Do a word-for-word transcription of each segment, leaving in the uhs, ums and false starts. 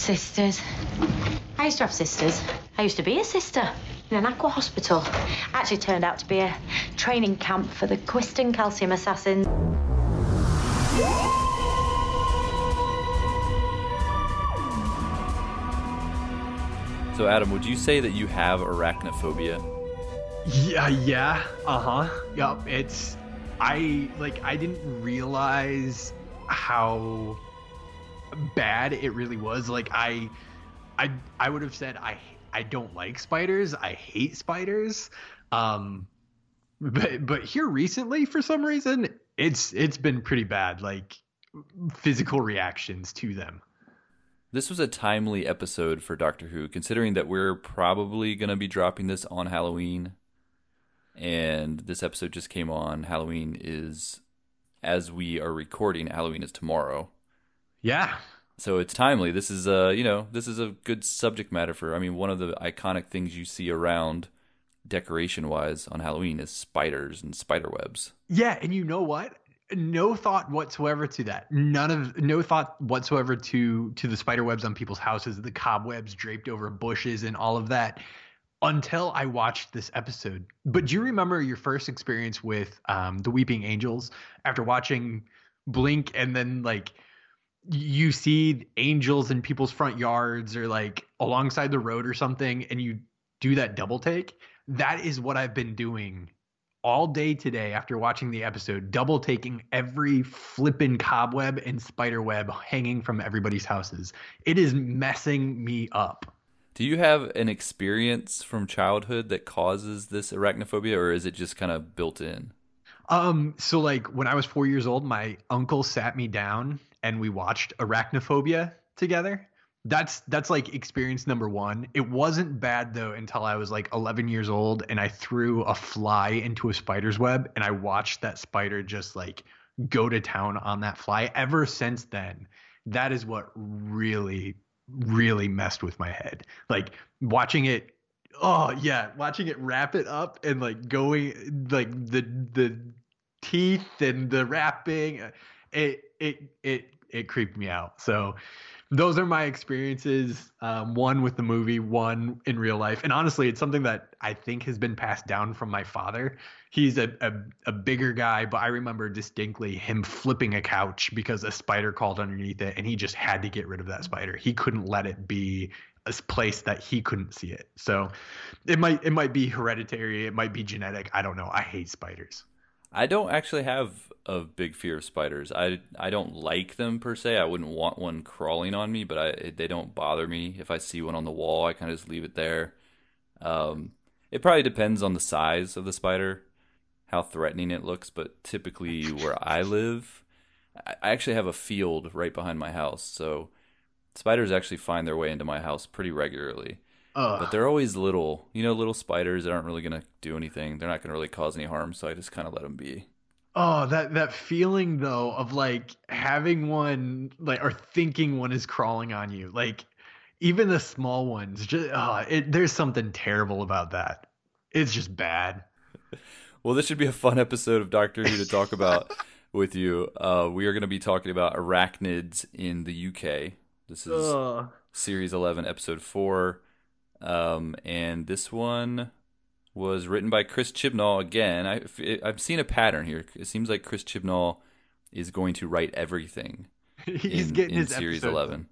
Sisters. I used to have sisters. I used to be a sister in an aqua hospital. Actually turned out to be a training camp for the Quiston calcium assassins. So, Adam, would you say that you have arachnophobia? Yeah, yeah, uh-huh. Yup, it's... I, like, I didn't realize how bad it really was. Like, I... I, I would have said I I don't like spiders. I hate spiders. Um, but but here recently, for some reason, it's it's been pretty bad. Like physical reactions to them. This was a timely episode for Doctor Who, considering that we're probably going to be dropping this on Halloween, and this episode just came on. Halloween is, as we are recording, Halloween is tomorrow. Yeah. So it's timely. This is uh, you know, this is a good subject matter for, I mean, one of the iconic things you see around decoration-wise on Halloween is spiders and spider webs. Yeah, and you know what? No thought whatsoever to that. None of no thought whatsoever to to the spider webs on people's houses, the cobwebs draped over bushes and all of that until I watched this episode. But do you remember your first experience with um, the Weeping Angels after watching Blink, and then like you see angels in people's front yards or like alongside the road or something, and you do that double take? That is what I've been doing all day today after watching the episode, double taking every flippin' cobweb and spider web hanging from everybody's houses. It is messing me up. Do you have an experience from childhood that causes this arachnophobia, or is it just kind of built in? Um, so like when I was four years old, my uncle sat me down and we watched Arachnophobia together. That's that's like experience number one. It wasn't bad though until I was like eleven years old and I threw a fly into a spider's web and I watched that spider just like go to town on that fly. Ever since then, that is what really, really messed with my head. Like watching it, oh yeah, watching it wrap it up and like going like the the teeth and the wrapping, it it it it creeped me out. So those are my experiences, um, one with the movie, one in real life. And honestly, it's something that I think has been passed down from my father. He's a, a, a bigger guy, but I remember distinctly him flipping a couch because a spider crawled underneath it, and he just had to get rid of that spider. He couldn't let it be a place that he couldn't see it. So it might it might be hereditary. It might be genetic. I don't know. I hate spiders. I don't actually have a big fear of spiders. I, I don't like them per se. I wouldn't want one crawling on me, but I they don't bother me. If I see one on the wall, I kind of just leave it there. Um, it probably depends on the size of the spider, how threatening it looks, but typically where I live, I actually have a field right behind my house, so spiders actually find their way into my house pretty regularly. Ugh. But they're always little, you know, little spiders that aren't really going to do anything. They're not going to really cause any harm, so I just kind of let them be. Oh, that that feeling though of like having one, like, or thinking one is crawling on you, like even the small ones. Just oh, it, there's something terrible about that. It's just bad. Well, this should be a fun episode of Doctor Who to talk about with you. Uh, we are going to be talking about arachnids in the U K. This is Ugh. Series eleven, Episode four. Um, and this one was written by Chris Chibnall again. I, I've seen a pattern here. It seems like Chris Chibnall is going to write everything He's in, getting in his Series episodes. eleven.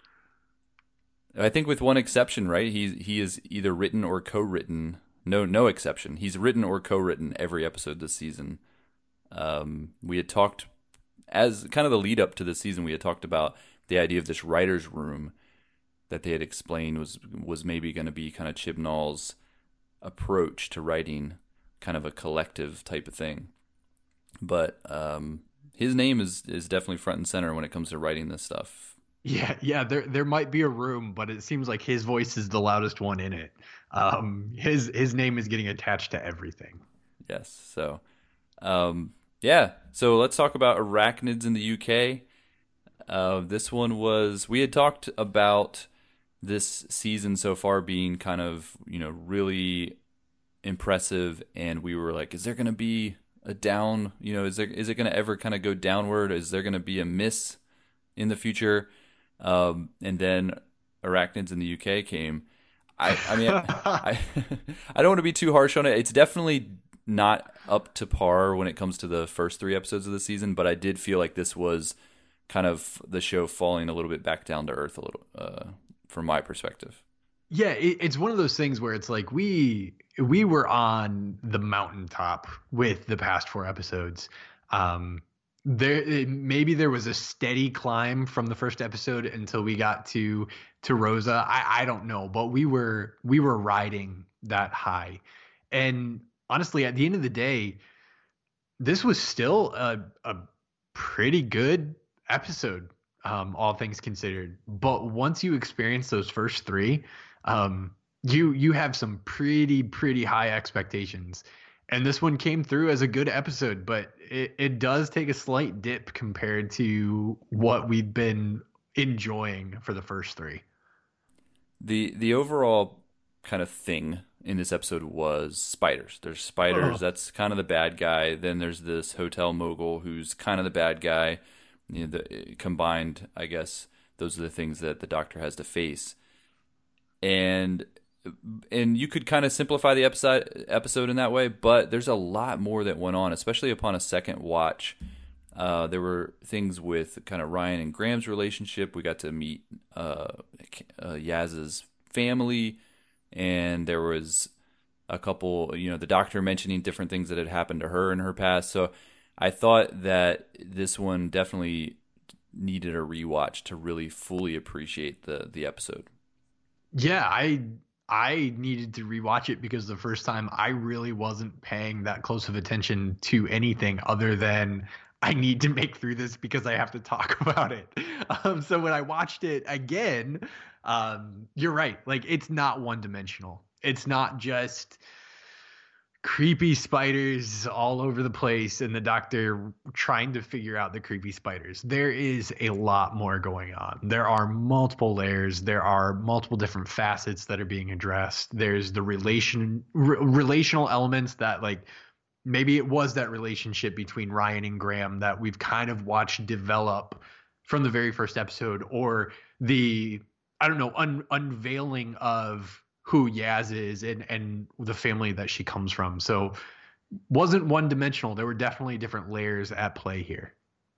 I think with one exception, right? He he is either written or co-written. No, no exception. He's written or co-written every episode this season. Um, we had talked, as kind of the lead up to the season, we had talked about the idea of this writer's room that they had explained was was maybe going to be kind of Chibnall's approach to writing, kind of a collective type of thing. But um, his name is, is definitely front and center when it comes to writing this stuff. Yeah, yeah. There there might be a room, but it seems like his voice is the loudest one in it. Um, his his name is getting attached to everything. Yes. So, um, yeah. So let's talk about arachnids in the U K. Uh, this one was, we had talked about this season so far being kind of, you know, really impressive, and we were like, is there going to be a down, you know, is there is it going to ever kind of go downward? Is there going to be a miss in the future? Um, and then arachnids in the U K came, I, I mean, I, I, I don't want to be too harsh on it. It's definitely not up to par when it comes to the first three episodes of the season, but I did feel like this was kind of the show falling a little bit back down to earth a little, uh, from my perspective. Yeah, it, it's one of those things where it's like we we were on the mountaintop with the past four episodes. Um, there it, maybe there was a steady climb from the first episode until we got to to Rosa. I, I don't know, but we were we were riding that high, and honestly, at the end of the day, this was still a a pretty good episode, um, all things considered. But once you experience those first three, um, you you have some pretty pretty high expectations. And this one came through as a good episode, but it, it does take a slight dip compared to what we've been enjoying for the first three. The the overall kind of thing in this episode was spiders. There's spiders. Oh. That's kind of the bad guy. Then there's this hotel mogul who's kind of the bad guy. You know, the, combined, I guess, those are the things that the Doctor has to face. And and you could kind of simplify the episode episode in that way, but there's a lot more that went on, especially upon a second watch. Uh, there were things with kind of Ryan and Graham's relationship. We got to meet uh, uh, Yaz's family, and there was a couple, you know, the Doctor mentioning different things that had happened to her in her past. So I thought that this one definitely needed a rewatch to really fully appreciate the the episode. Yeah, I I needed to rewatch it because the first time I really wasn't paying that close of attention to anything other than I need to make through this because I have to talk about it. Um, so when I watched it again, um, you're right. Like, it's not one dimensional. It's not just creepy spiders all over the place and the Doctor trying to figure out the creepy spiders. There is a lot more going on. There are multiple layers. There are multiple different facets that are being addressed. There's the relation re- relational elements that, like, maybe it was that relationship between Ryan and Graham that we've kind of watched develop from the very first episode, or the, I don't know, un- unveiling of who Yaz is and, and the family that she comes from. So wasn't one dimensional. There were definitely different layers at play here.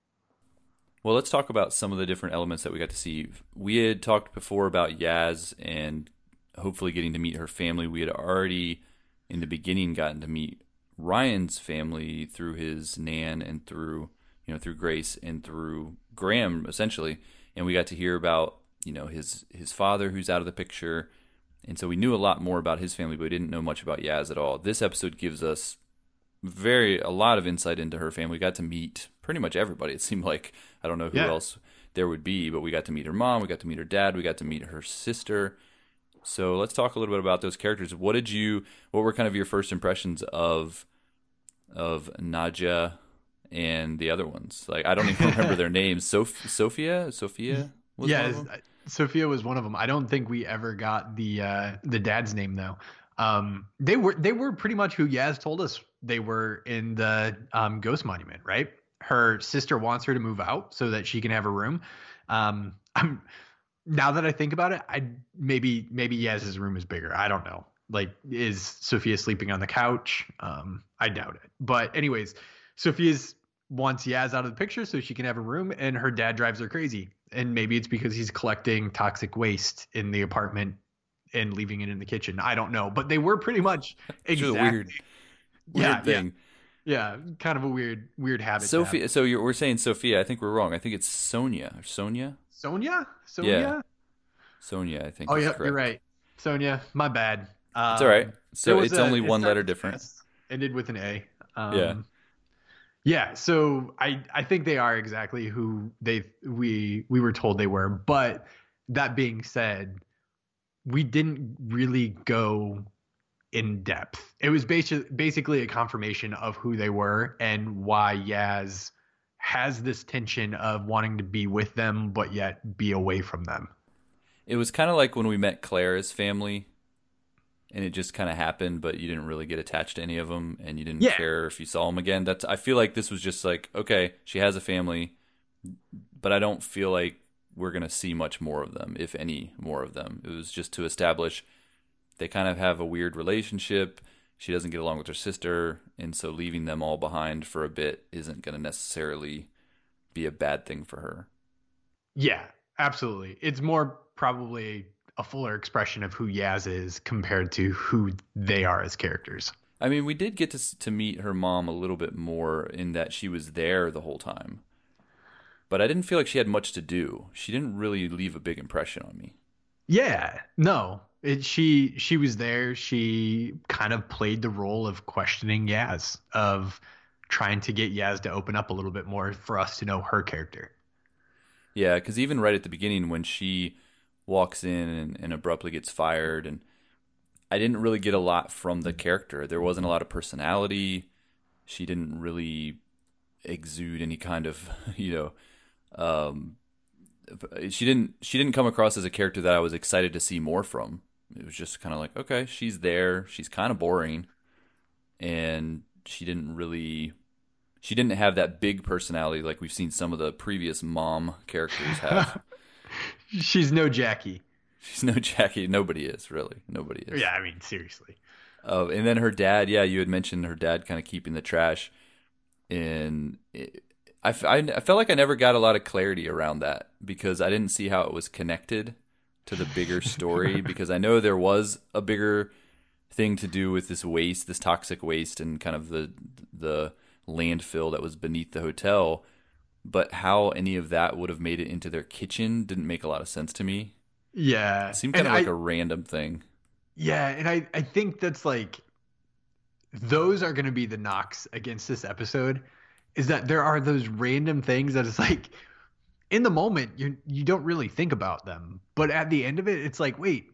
Well, let's talk about some of the different elements that we got to see. We had talked before about Yaz and hopefully getting to meet her family. We had already in the beginning gotten to meet Ryan's family through his Nan and through, you know, through Grace and through Graham essentially. And we got to hear about, you know, his, his father who's out of the picture. And so we knew a lot more about his family, but we didn't know much about Yaz at all. This episode gives us very a lot of insight into her family. We got to meet pretty much everybody. It seemed like, I don't know who yeah. else there would be, but we got to meet her mom, we got to meet her dad, we got to meet her sister. So let's talk a little bit about those characters. What did you? What were kind of your first impressions of of Nadja and the other ones? Like, I don't even remember their names. Sof- Sophia, Sophia. Was yeah. one of them? Sophia was one of them. I don't think we ever got the uh, the dad's name though. Um, they were they were pretty much who Yaz told us they were in the um, Ghost Monument, right? Her sister wants her to move out so that she can have a room. Um, I'm now that I think about it, I maybe maybe Yaz's room is bigger. I don't know. Like, is Sophia sleeping on the couch? Um, I doubt it. But anyways, Sophia's wants Yaz out of the picture so she can have a room, and her dad drives her crazy. And maybe it's because he's collecting toxic waste in the apartment and leaving it in the kitchen. I don't know, but they were pretty much exactly. Weird, weird yeah, thing. Yeah, yeah, kind of a weird, weird habit. Sophia. So you're, we're saying Sophia. I think we're wrong. I think it's Sonia or Sonia. Sonia. Sonia. Yeah. Sonia. I think. Oh is yeah, correct. You're right. Sonia. My bad. Um, it's all right. So it's a, only one it letter different. Ended with an A. Um, yeah. Yeah, so I, I think they are exactly who they we we were told they were. But that being said, we didn't really go in depth. It was basi- basically a confirmation of who they were and why Yaz has this tension of wanting to be with them but yet be away from them. It was kind of like when we met Claire's family. And it just kind of happened, but you didn't really get attached to any of them, and you didn't yeah. care if you saw them again. That's I feel like this was just like, okay, she has a family, but I don't feel like we're going to see much more of them, if any more of them. It was just to establish they kind of have a weird relationship. She doesn't get along with her sister, and so leaving them all behind for a bit isn't going to necessarily be a bad thing for her. Yeah, absolutely. It's more probably a fuller expression of who Yaz is compared to who they are as characters. I mean, we did get to to meet her mom a little bit more in that she was there the whole time. But I didn't feel like she had much to do. She didn't really leave a big impression on me. Yeah, no. It, she she was there. She kind of played the role of questioning Yaz, of trying to get Yaz to open up a little bit more for us to know her character. Yeah, because even right at the beginning when she walks in and, and abruptly gets fired, and I didn't really get a lot from the character. There wasn't a lot of personality. She didn't really exude any kind of, you know, um, she didn't she didn't come across as a character that I was excited to see more from. It was just kind of like, okay, she's there. She's kind of boring, and she didn't really she didn't have that big personality like we've seen some of the previous mom characters have. She's no Jackie. She's no Jackie. Nobody is, really. Nobody is. Yeah, I mean, seriously. Uh, and then her dad, yeah, you had mentioned her dad kind of keeping the trash. And it, I, I, I felt like I never got a lot of clarity around that because I didn't see how it was connected to the bigger story because I know there was a bigger thing to do with this waste, this toxic waste, and kind of the the landfill that was beneath the hotel. But how any of that would have made it into their kitchen didn't make a lot of sense to me. Yeah. It seemed kind and of like I, a random thing. Yeah, and I, I think that's like, those are going to be the knocks against this episode, is that there are those random things that it's like, in the moment, you you don't really think about them. But at the end of it, it's like, wait,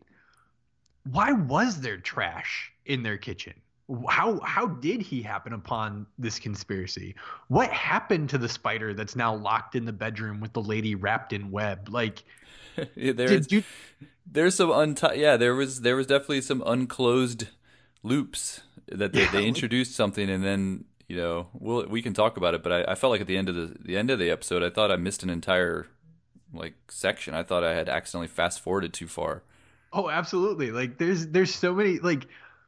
why was there trash in their kitchen? How how did he happen upon this conspiracy? What happened to the spider that's now locked in the bedroom with the lady wrapped in web? Like, there's did you... there's some unti- yeah there was there was definitely some unclosed loops that they, Yeah, they introduced something and then you know we'll we can talk about it. But I, I felt like at the end of the the end of the episode, I thought I missed an entire like section. I thought I had accidentally fast forwarded too far. Oh, absolutely. Like there's there's so many like.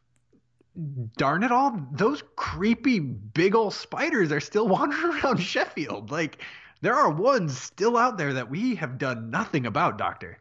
Darn it all, those creepy big old spiders are still wandering around Sheffield. Like, there are ones still out there that we have done nothing about, Doctor.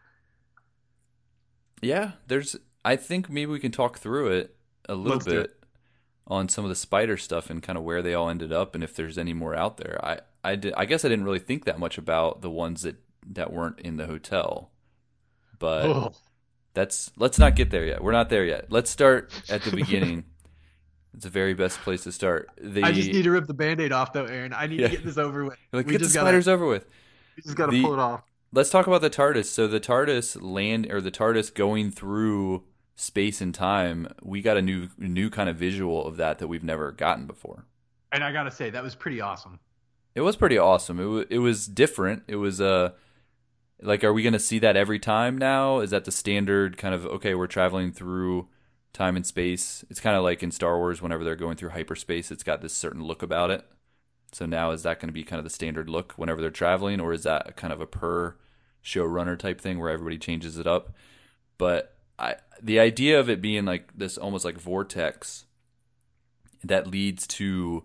Yeah, there's. I think maybe we can talk through it a little Let's do bit it. on some of the spider stuff and kind of where they all ended up and if there's any more out there. I I, did, I guess I didn't really think that much about the ones that, that weren't in the hotel, but. Oh. That's let's not get there yet. We're not there yet. Let's start at the beginning. It's the very best place to start. The, I just need to rip the Band-Aid off, though, Aaron. I need Yeah. to get this over with. like, we get the just spiders gotta, over with. We just got to The- pull it off. Let's talk about the TARDIS. So the TARDIS land or the TARDIS going through space and time. We got a new new kind of visual of that that we've never gotten before. And I got to say, that was pretty awesome. It was pretty awesome. It w- it was different. It was uh like, are we going to see that every time now? Is that the standard kind of, okay, we're traveling through time and space? It's kind of like in Star Wars, whenever they're going through hyperspace, it's got this certain look about it. So now is that going to be kind of the standard look whenever they're traveling, or is that kind of a per showrunner type thing where everybody changes it up? But I, the idea of it being like this almost like vortex that leads to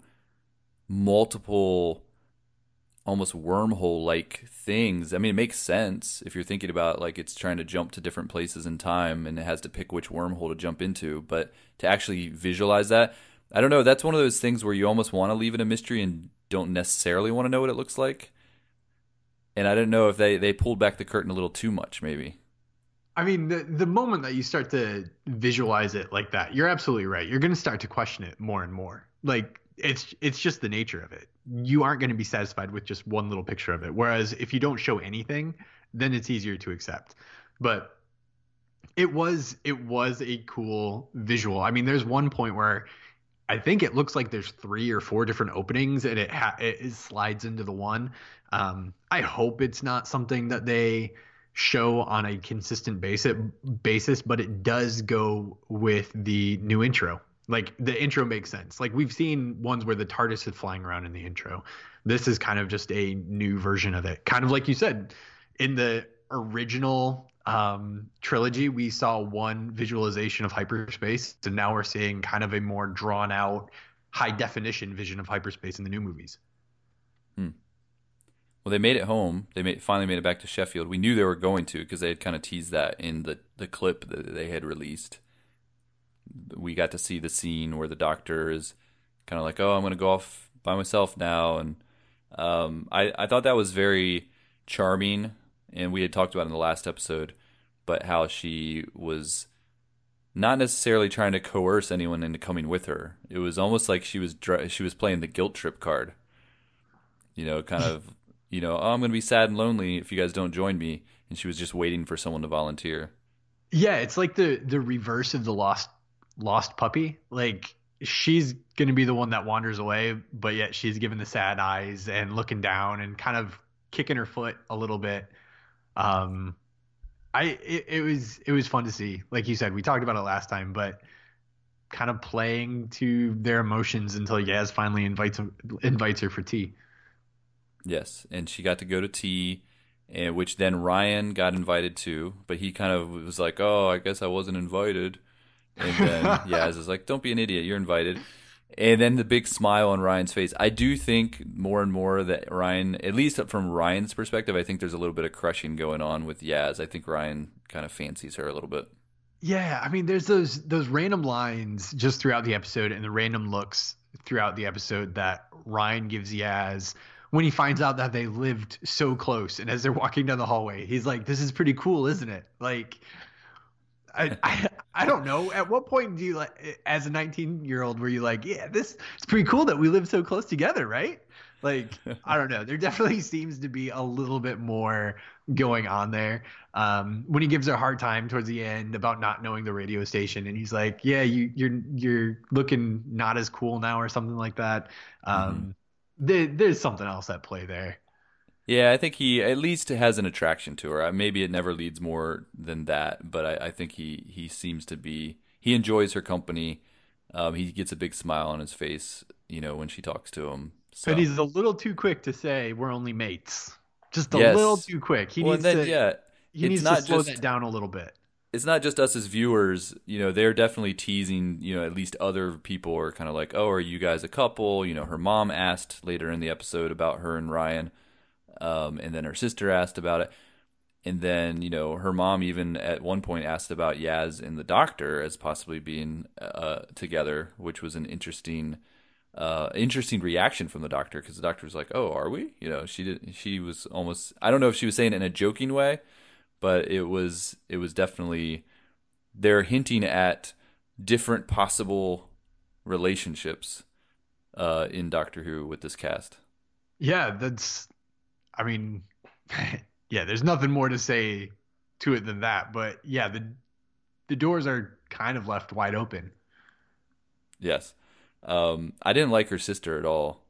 multiple almost wormhole like things. I mean, it makes sense if you're thinking about like it's trying to jump to different places in time and it has to pick which wormhole to jump into. But to actually visualize that, I don't know. That's one of those things where you almost want to leave it a mystery and don't necessarily want to know what it looks like. And I don't know if they, they pulled back the curtain a little too much, maybe. I mean, the the moment that you start to visualize it like that, you're absolutely right. You're going to start to question it more and more. Like, it's it's just the nature of it. You aren't going to be satisfied with just one little picture of it. Whereas if you don't show anything, then it's easier to accept. But it was it was a cool visual. I mean, there's one point where I think it looks like there's three or four different openings, and it ha- it slides into the one. Um, I hope it's not something that they show on a consistent basis basis, but it does go with the new intro. Like, the intro makes sense. Like, we've seen ones where the TARDIS is flying around in the intro. This is kind of just a new version of it. Kind of like you said, in the original um, trilogy, we saw one visualization of hyperspace, and now we're seeing kind of a more drawn out, high definition vision of hyperspace in the new movies. Hmm. Well, they made it home. They made, finally made it back to Sheffield. We knew they were going to because they had kind of teased that in the, the clip that they had released. We got to see the scene where the doctor is kind of like, oh, I'm going to go off by myself now. And um, I, I thought that was very charming. And we had talked about it in the last episode, but how she was not necessarily trying to coerce anyone into coming with her. It was almost like she was she was playing the guilt trip card. You know, kind of, you know, oh, I'm going to be sad and lonely if you guys don't join me. And she was just waiting for someone to volunteer. Yeah, it's like the the reverse of the lost lost puppy. Like, she's going to be the one that wanders away, but yet she's given the sad eyes and looking down and kind of kicking her foot a little bit. Um, I it, it was it was fun to see. Like you said, we talked about it last time, but kind of playing to their emotions until Yaz finally invites invites her for tea. Yes, and she got to go to tea, and which then Ryan got invited to, but he kind of was like, "Oh, I guess I wasn't invited." And then Yaz is like, "Don't be an idiot, you're invited." And then the big smile on Ryan's face. I do think more and more that Ryan, at least from Ryan's perspective, I think there's a little bit of crushing going on with Yaz. I think Ryan kind of fancies her a little bit. Yeah, I mean, there's those those random lines just throughout the episode and the random looks throughout the episode that Ryan gives Yaz when he finds out that they lived so close. And as they're walking down the hallway, he's like, "This is pretty cool, isn't it?" Like, I, I I don't know. At what point do you, like, as a nineteen year old, were you like, yeah, this it's pretty cool that we live so close together, right? Like, I don't know. There definitely seems to be a little bit more going on there. Um, when he gives her a hard time towards the end about not knowing the radio station, and he's like, yeah, you, you're you're looking not as cool now or something like that. Um, mm-hmm. there, there's something else at play there. Yeah, I think he at least has an attraction to her. Maybe it never leads more than that, but I, I think he, he seems to be – he enjoys her company. Um, he gets a big smile on his face, you know, when she talks to him. So. But he's a little too quick to say we're only mates. Just a yes. little too quick. He well, needs then, to yeah, he needs to slow just, that down a little bit. It's not just us as viewers. You know, they're definitely teasing, you know, at least other people are kind of like, oh, are you guys a couple? You know, her mom asked later in the episode about her and Ryan. Um, and then her sister asked about it. And then, you know, her mom even at one point asked about Yaz and the doctor as possibly being uh, together, which was an interesting uh, interesting reaction from the doctor, because the doctor was like, oh, are we? You know, she did. She was almost, I don't know if she was saying it in a joking way, but it was it was definitely, they're hinting at different possible relationships uh, in Doctor Who with this cast. Yeah, that's... I mean, yeah, there's nothing more to say to it than that. But yeah, the the doors are kind of left wide open. Yes. Um, I didn't like her sister at all.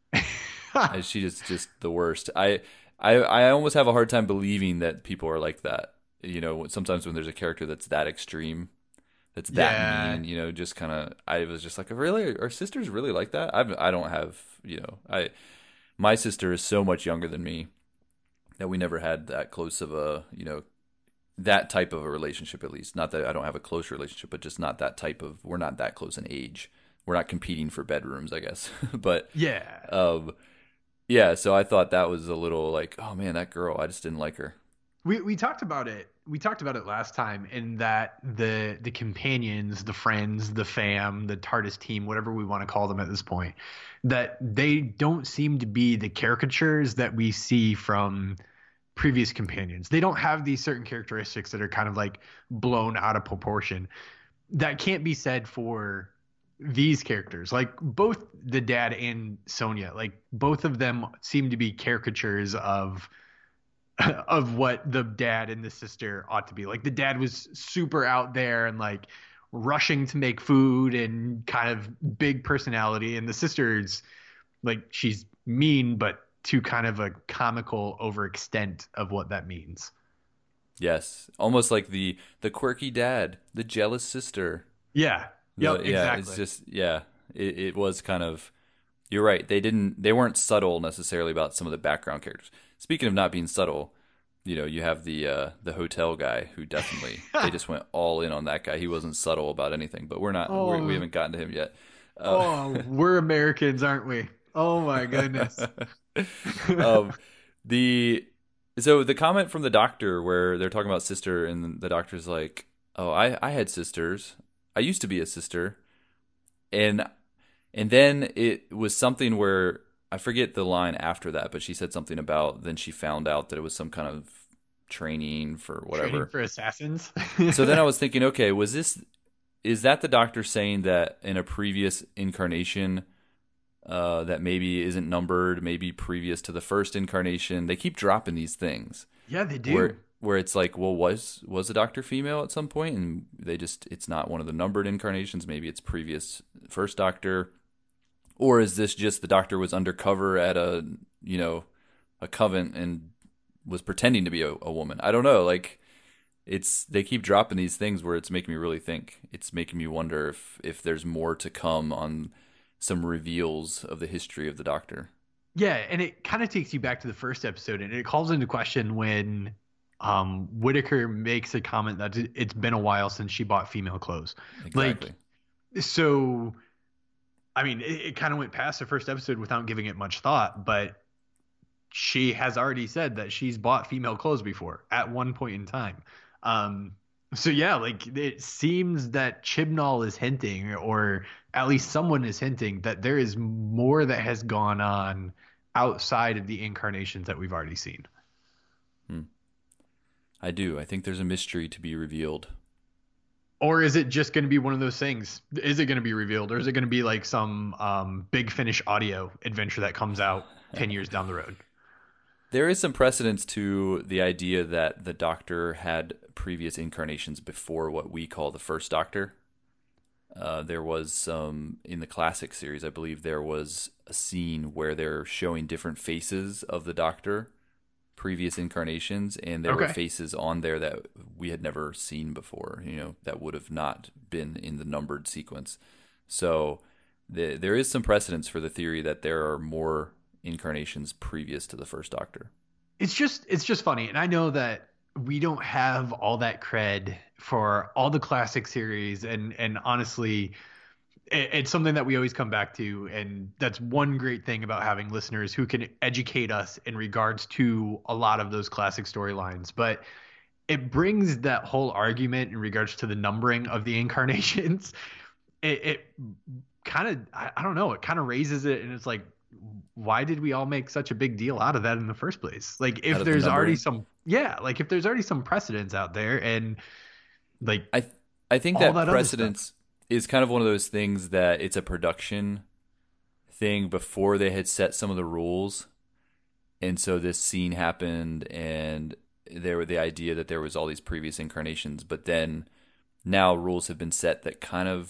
She is just the worst. I, I I almost have a hard time believing that people are like that. You know, sometimes when there's a character that's that extreme, that's that yeah. mean, you know, just kind of, I was just like, really? Are sisters really like that? I've, I don't have, you know, I... My sister is so much younger than me that we never had that close of a, you know, that type of a relationship, at least. Not that I don't have a close relationship, but just not that type of, we're not that close in age. We're not competing for bedrooms, I guess. But yeah. Um, yeah, so I thought that was a little like, oh man, that girl, I just didn't like her. We we talked about it. We talked about it last time, in that the the companions, the friends, the fam, the TARDIS team, whatever we want to call them at this point, that they don't seem to be the caricatures that we see from previous companions. They don't have these certain characteristics that are kind of like blown out of proportion. That can't be said for these characters. Like both the dad and Sonia, like both of them seem to be caricatures of of what the dad and the sister ought to be. Like the dad was super out there and like rushing to make food and kind of big personality, and the sister's like, she's mean, but to kind of a comical overextent of what that means. Yes, almost like the the quirky dad, the jealous sister. Yeah. Yep, the, yeah, exactly. it's just yeah, it, it was kind of, you're right. They didn't they weren't subtle necessarily about some of the background characters. Speaking of not being subtle, you know, you have the uh, the hotel guy who definitely they just went all in on that guy. He wasn't subtle about anything, but we're not Oh. we're, we haven't gotten to him yet. Uh, Oh, we're Americans, aren't we? Oh my goodness. um, the so the comment from the doctor where they're talking about sister, and the doctor's like, "Oh, I I had sisters. I used to be a sister," and and then it was something where I forget the line after that, but she said something about then she found out that it was some kind of training for whatever. Training for assassins. So then I was thinking, okay, was this is that the doctor saying that in a previous incarnation? Uh, that maybe isn't numbered, maybe previous to the first incarnation. They keep dropping these things. Yeah, they do. Where, where it's like, well, was was the doctor female at some point, and they just it's not one of the numbered incarnations. Maybe it's previous first doctor, or is this just the doctor was undercover at a you know a convent and was pretending to be a, a woman? I don't know. Like it's they keep dropping these things where it's making me really think. It's making me wonder if if there's more to come on some reveals of the history of the Doctor. Yeah, and it kind of takes you back to the first episode, and it calls into question when um, Whitaker makes a comment that it's been a while since she bought female clothes. Exactly. Like, so, I mean, it, it kind of went past the first episode without giving it much thought, but she has already said that she's bought female clothes before at one point in time. Um, so yeah, like it seems that Chibnall is hinting, or at least someone is hinting, that there is more that has gone on outside of the incarnations that we've already seen. Hmm. I do. I think there's a mystery to be revealed. Or is it just going to be one of those things? Is it going to be revealed, or is it going to be like some um, Big Finish audio adventure that comes out ten years down the road? There is some precedence to the idea that the Doctor had previous incarnations before what we call the first Doctor. Uh, there was some, in the classic series, I believe there was a scene where they're showing different faces of the Doctor, previous incarnations, and there Okay. were faces on there that we had never seen before, you know, that would have not been in the numbered sequence. So the, there is some precedence for the theory that there are more incarnations previous to the first Doctor. It's just it's just funny, and I know that we don't have all that cred for all the classic series, and and honestly, it, it's something that we always come back to, and that's one great thing about having listeners who can educate us in regards to a lot of those classic storylines. But it brings that whole argument in regards to the numbering of the incarnations. It, it kind of I, I don't know, it kind of raises it, and it's like, why did we all make such a big deal out of that in the first place? Like, if Out of the there's already numbering? some, yeah, like if there's already some precedence out there, and like, I th- I think all that, that other precedence is kind of one of those things that it's a production thing before they had set some of the rules, and so this scene happened, and there were the idea that there was all these previous incarnations, but then now rules have been set that kind of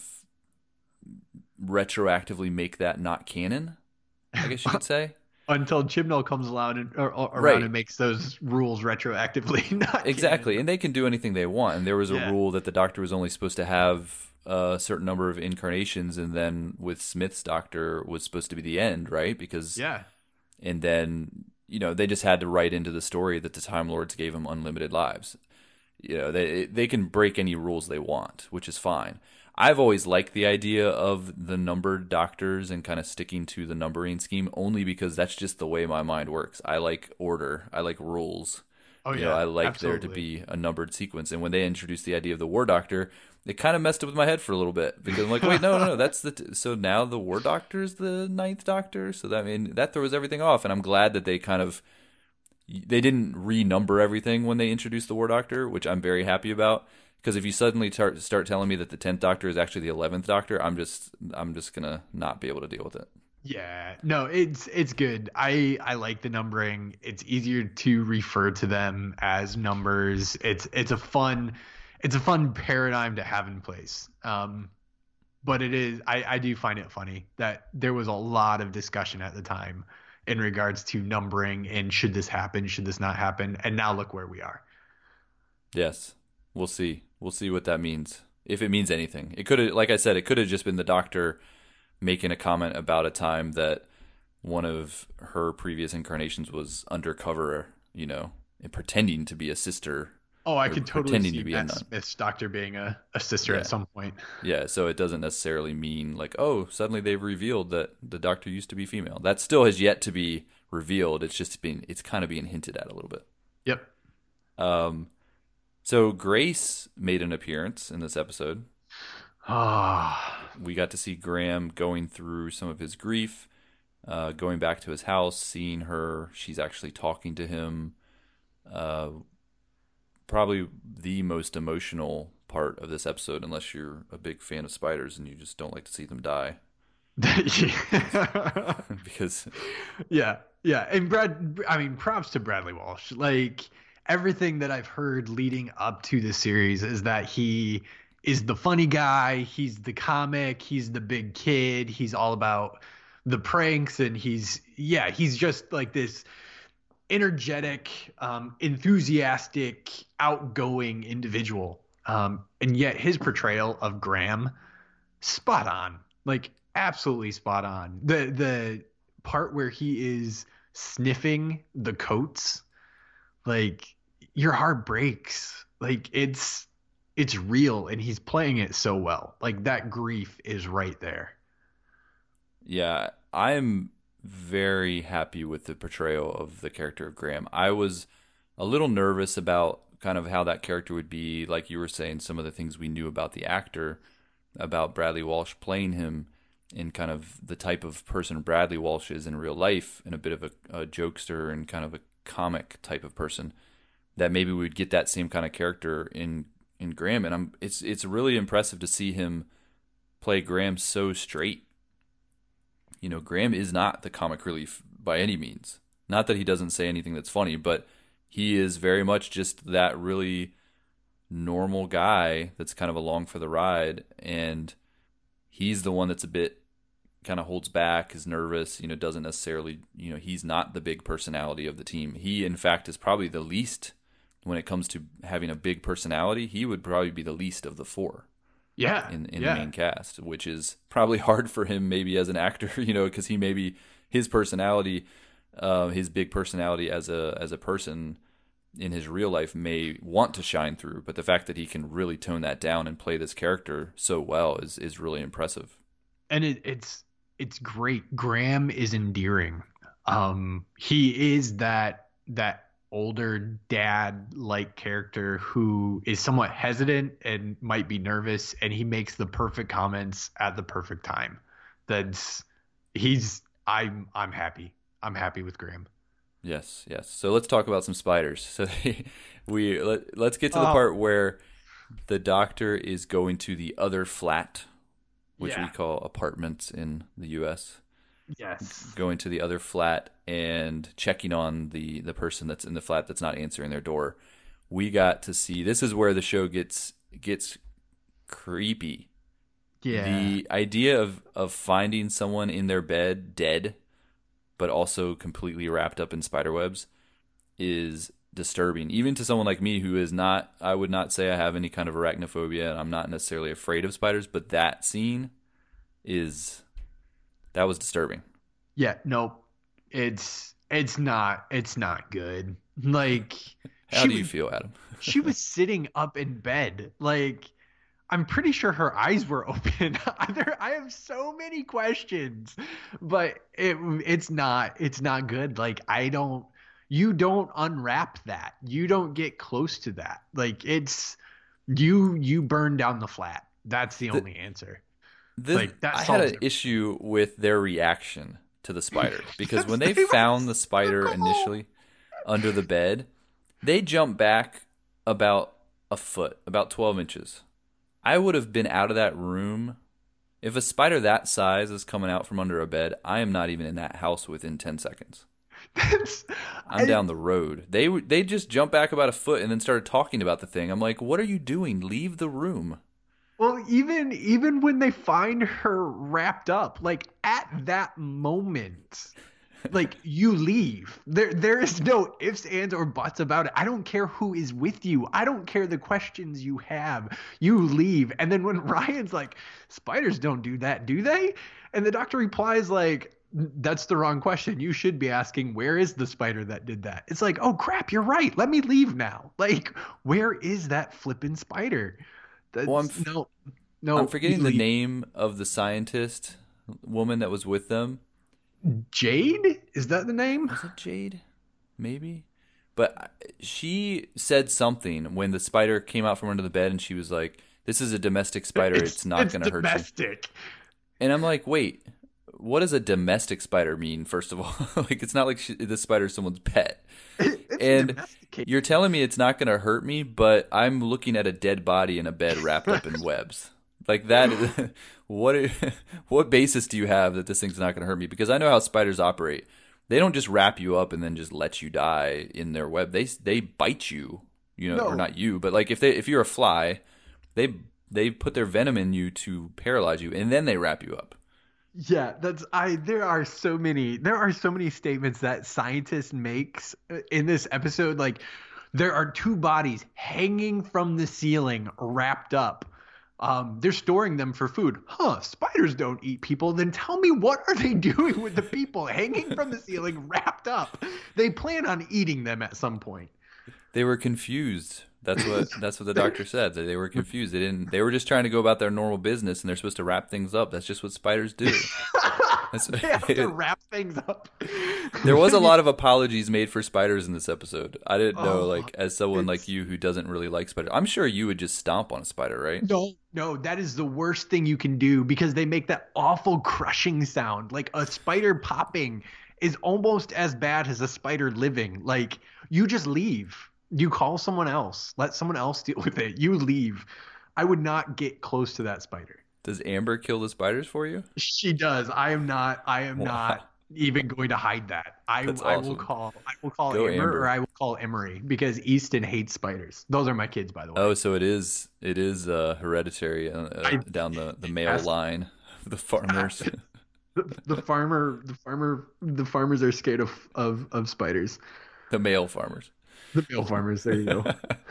retroactively make that not canon, I guess you could say. until Chibnall comes around and, or, or around Right. and makes those rules retroactively. Not Exactly, canon. and they can do anything they want. And there was a Yeah. rule that the Doctor was only supposed to have a certain number of incarnations, and then with Smith's Doctor was supposed to be the end, right? Because Yeah. and then you know they just had to write into the story that the Time Lords gave them unlimited lives. You know they they can break any rules they want, which is fine. I've always liked the idea of the numbered doctors and kind of sticking to the numbering scheme, only because that's just the way my mind works. I like order. I like rules. Oh you yeah. know, I like absolutely. there to be a numbered sequence. And when they introduced the idea of the War Doctor, it kind of messed up with my head for a little bit, because I'm like, wait, no, no, no, that's the t- so now the War Doctor is the ninth Doctor. So that I mean that throws everything off, and I'm glad that they kind of they didn't renumber everything when they introduced the War Doctor, which I'm very happy about. Because if you suddenly tar- start telling me that the tenth Doctor is actually the eleventh Doctor, I'm just I'm just gonna not be able to deal with it. Yeah, no, it's it's good. I I like the numbering. It's easier to refer to them as numbers. It's it's a fun it's a fun paradigm to have in place. Um, but it is I I do find it funny that there was a lot of discussion at the time in regards to numbering and should this happen, should this not happen, and now look where we are. Yes, we'll see. We'll see what that means. If it means anything. It could have, like I said, it could have just been the Doctor making a comment about a time that one of her previous incarnations was undercover, you know, pretending to be a sister. Oh, I could totally see to be Matt Smith's doctor being a, a sister yeah. at some point. Yeah, so it doesn't necessarily mean like, oh, suddenly they've revealed that the doctor used to be female. That still has yet to be revealed. It's just being, it's kind of being hinted at a little bit. Yep. Um, so Grace made an appearance in this episode. Ah, We got to see Graham going through some of his grief, uh, going back to his house, seeing her. She's actually talking to him. Uh, probably the most emotional part of this episode, unless you're a big fan of spiders and you just don't like to see them die. Because yeah, yeah, and Brad, I mean, props to Bradley Walsh. Like everything that I've heard leading up to this series is that he is the funny guy. He's the comic. He's the big kid. He's all about the pranks, and he's yeah, he's just like this energetic, um, enthusiastic, outgoing individual. Um, and yet his portrayal of Graham, spot on, like absolutely spot on. The the part where he is sniffing the coats, like your heart breaks. Like it's it's real, and he's playing it so well. Like that grief is right there. Yeah, I'm very happy with the portrayal of the character of Graham. I was a little nervous about kind of how that character would be, like you were saying, some of the things we knew about the actor, about Bradley Walsh playing him, in kind of the type of person Bradley Walsh is in real life, and a bit of a, a jokester and kind of a comic type of person, that maybe we would get that same kind of character in in Graham. And I'm it's it's really impressive to see him play Graham so straight. You know, Graham is not the comic relief by any means. Not that he doesn't say anything that's funny, but he is very much just that really normal guy that's kind of along for the ride. And he's the one that's a bit kind of holds back, is nervous, you know, doesn't necessarily, you know, he's not the big personality of the team. He, in fact, is probably the least, when it comes to having a big personality, he would probably be the least of the four. Yeah, in, in yeah. the main cast, which is probably hard for him maybe as an actor, you know, because he maybe his personality, uh, his big personality as a as a person in his real life may want to shine through, but the fact that he can really tone that down and play this character so well is is really impressive. And it, it's it's great. Graham is endearing. Um, he is that that. older dad like character who is somewhat hesitant and might be nervous, and he makes the perfect comments at the perfect time. That's he's I'm I'm happy. I'm happy with Graham. Yes, yes. So let's talk about some spiders. So we let, let's get to the Oh. part where the doctor is going to the other flat, which Yeah. we call apartments in the U S Yes. Going to the other flat and checking on the the person that's in the flat that's not answering their door. We got to see, this is where the show gets gets creepy. Yeah. The idea of of finding someone in their bed dead, but also completely wrapped up in spider webs, is disturbing, even to someone like me who is not, I would not say I have any kind of arachnophobia, and I'm not necessarily afraid of spiders, but that scene is that was disturbing. Yeah, no. It's it's not it's not good. Like How she do you was- feel, Adam? she was sitting up in bed. Like, I'm pretty sure her eyes were open. There, I have so many questions, but it it's not it's not good. Like, I don't you don't unwrap that. You don't get close to that. Like, it's you you burn down the flat. That's the, The- only answer. This, Like, that I had solves an it. issue with their reaction to the spider, because when they They were found the spider so cool. initially under the bed, they jumped back about a foot, about twelve inches. I would have been out of that room. If a spider that size is coming out from under a bed, I am not even in that house within ten seconds. That's- I'm I- down the road. They they just jumped back about a foot and then started talking about the thing. I'm like, what are you doing? Leave the room. Well, even even when they find her wrapped up, like at that moment, like you leave. There there is no ifs, ands, or buts about it. I don't care who is with you. I don't care the questions you have. You leave. And then when Ryan's like, spiders don't do that, do they? And the doctor replies like, that's the wrong question. You should be asking, where is the spider that did that? It's like, oh crap, you're right. Let me leave now. Like, where is that flippin' spider? Well, I'm That's f- no, no. I'm you forgetting the leave. name of the scientist woman that was with them. Jade? Is that the name? Was it Jade? Maybe. But I- she said something when the spider came out from under the bed, and she was like, "This is a domestic spider. It's, not it's going to hurt you." domestic. And I'm like, "Wait, what does a domestic spider mean?" First of all, like it's not like she, the spider's someone's pet. It's And domesticated. you're telling me it's not going to hurt me, but I'm looking at a dead body in a bed wrapped up in webs. Like that, what what basis do you have that this thing's not going to hurt me? Because I know how spiders operate. They don't just wrap you up and then just let you die in their web. They they bite you, you know, No. or not you, but like if they if you're a fly, they they put their venom in you to paralyze you, and then they wrap you up. Yeah, that's I there are so many there are so many statements that scientist makes uh, in this episode. Like, there are two bodies hanging from the ceiling wrapped up. Um, they're storing them for food. Huh, spiders don't eat people. Then tell me, what are they doing with the people hanging from the ceiling wrapped up? They plan on eating them at some point. They were confused. That's what that's what the doctor said. That they were confused. They didn't. They were just trying to go about their normal business, and they're supposed to wrap things up. That's just what spiders do. That's, They have to wrap things up. there was a lot of apologies made for spiders in this episode. I didn't know, Oh, like, as someone it's- like you who doesn't really like spiders, I'm sure you would just stomp on a spider, right? No, no, that is the worst thing you can do, because they make that awful crushing sound. Like, a spider popping is almost as bad as a spider living. Like, you just leave. You call someone else. Let someone else deal with it. You leave. I would not get close to that spider. Does Amber kill the spiders for you? She does. I am not. I am Wow. not even going to hide that. I That's I will awesome. call. I will call Go Amber, Amber. or I will call Emery, because Easton hates spiders. Those are my kids, by the way. Oh, so it is it is uh, hereditary uh, uh, I- down the, the male Yes. line of the farmers. the, the farmer, the farmer, the farmers are scared of of of spiders. The male farmers. The male farmers. There you go.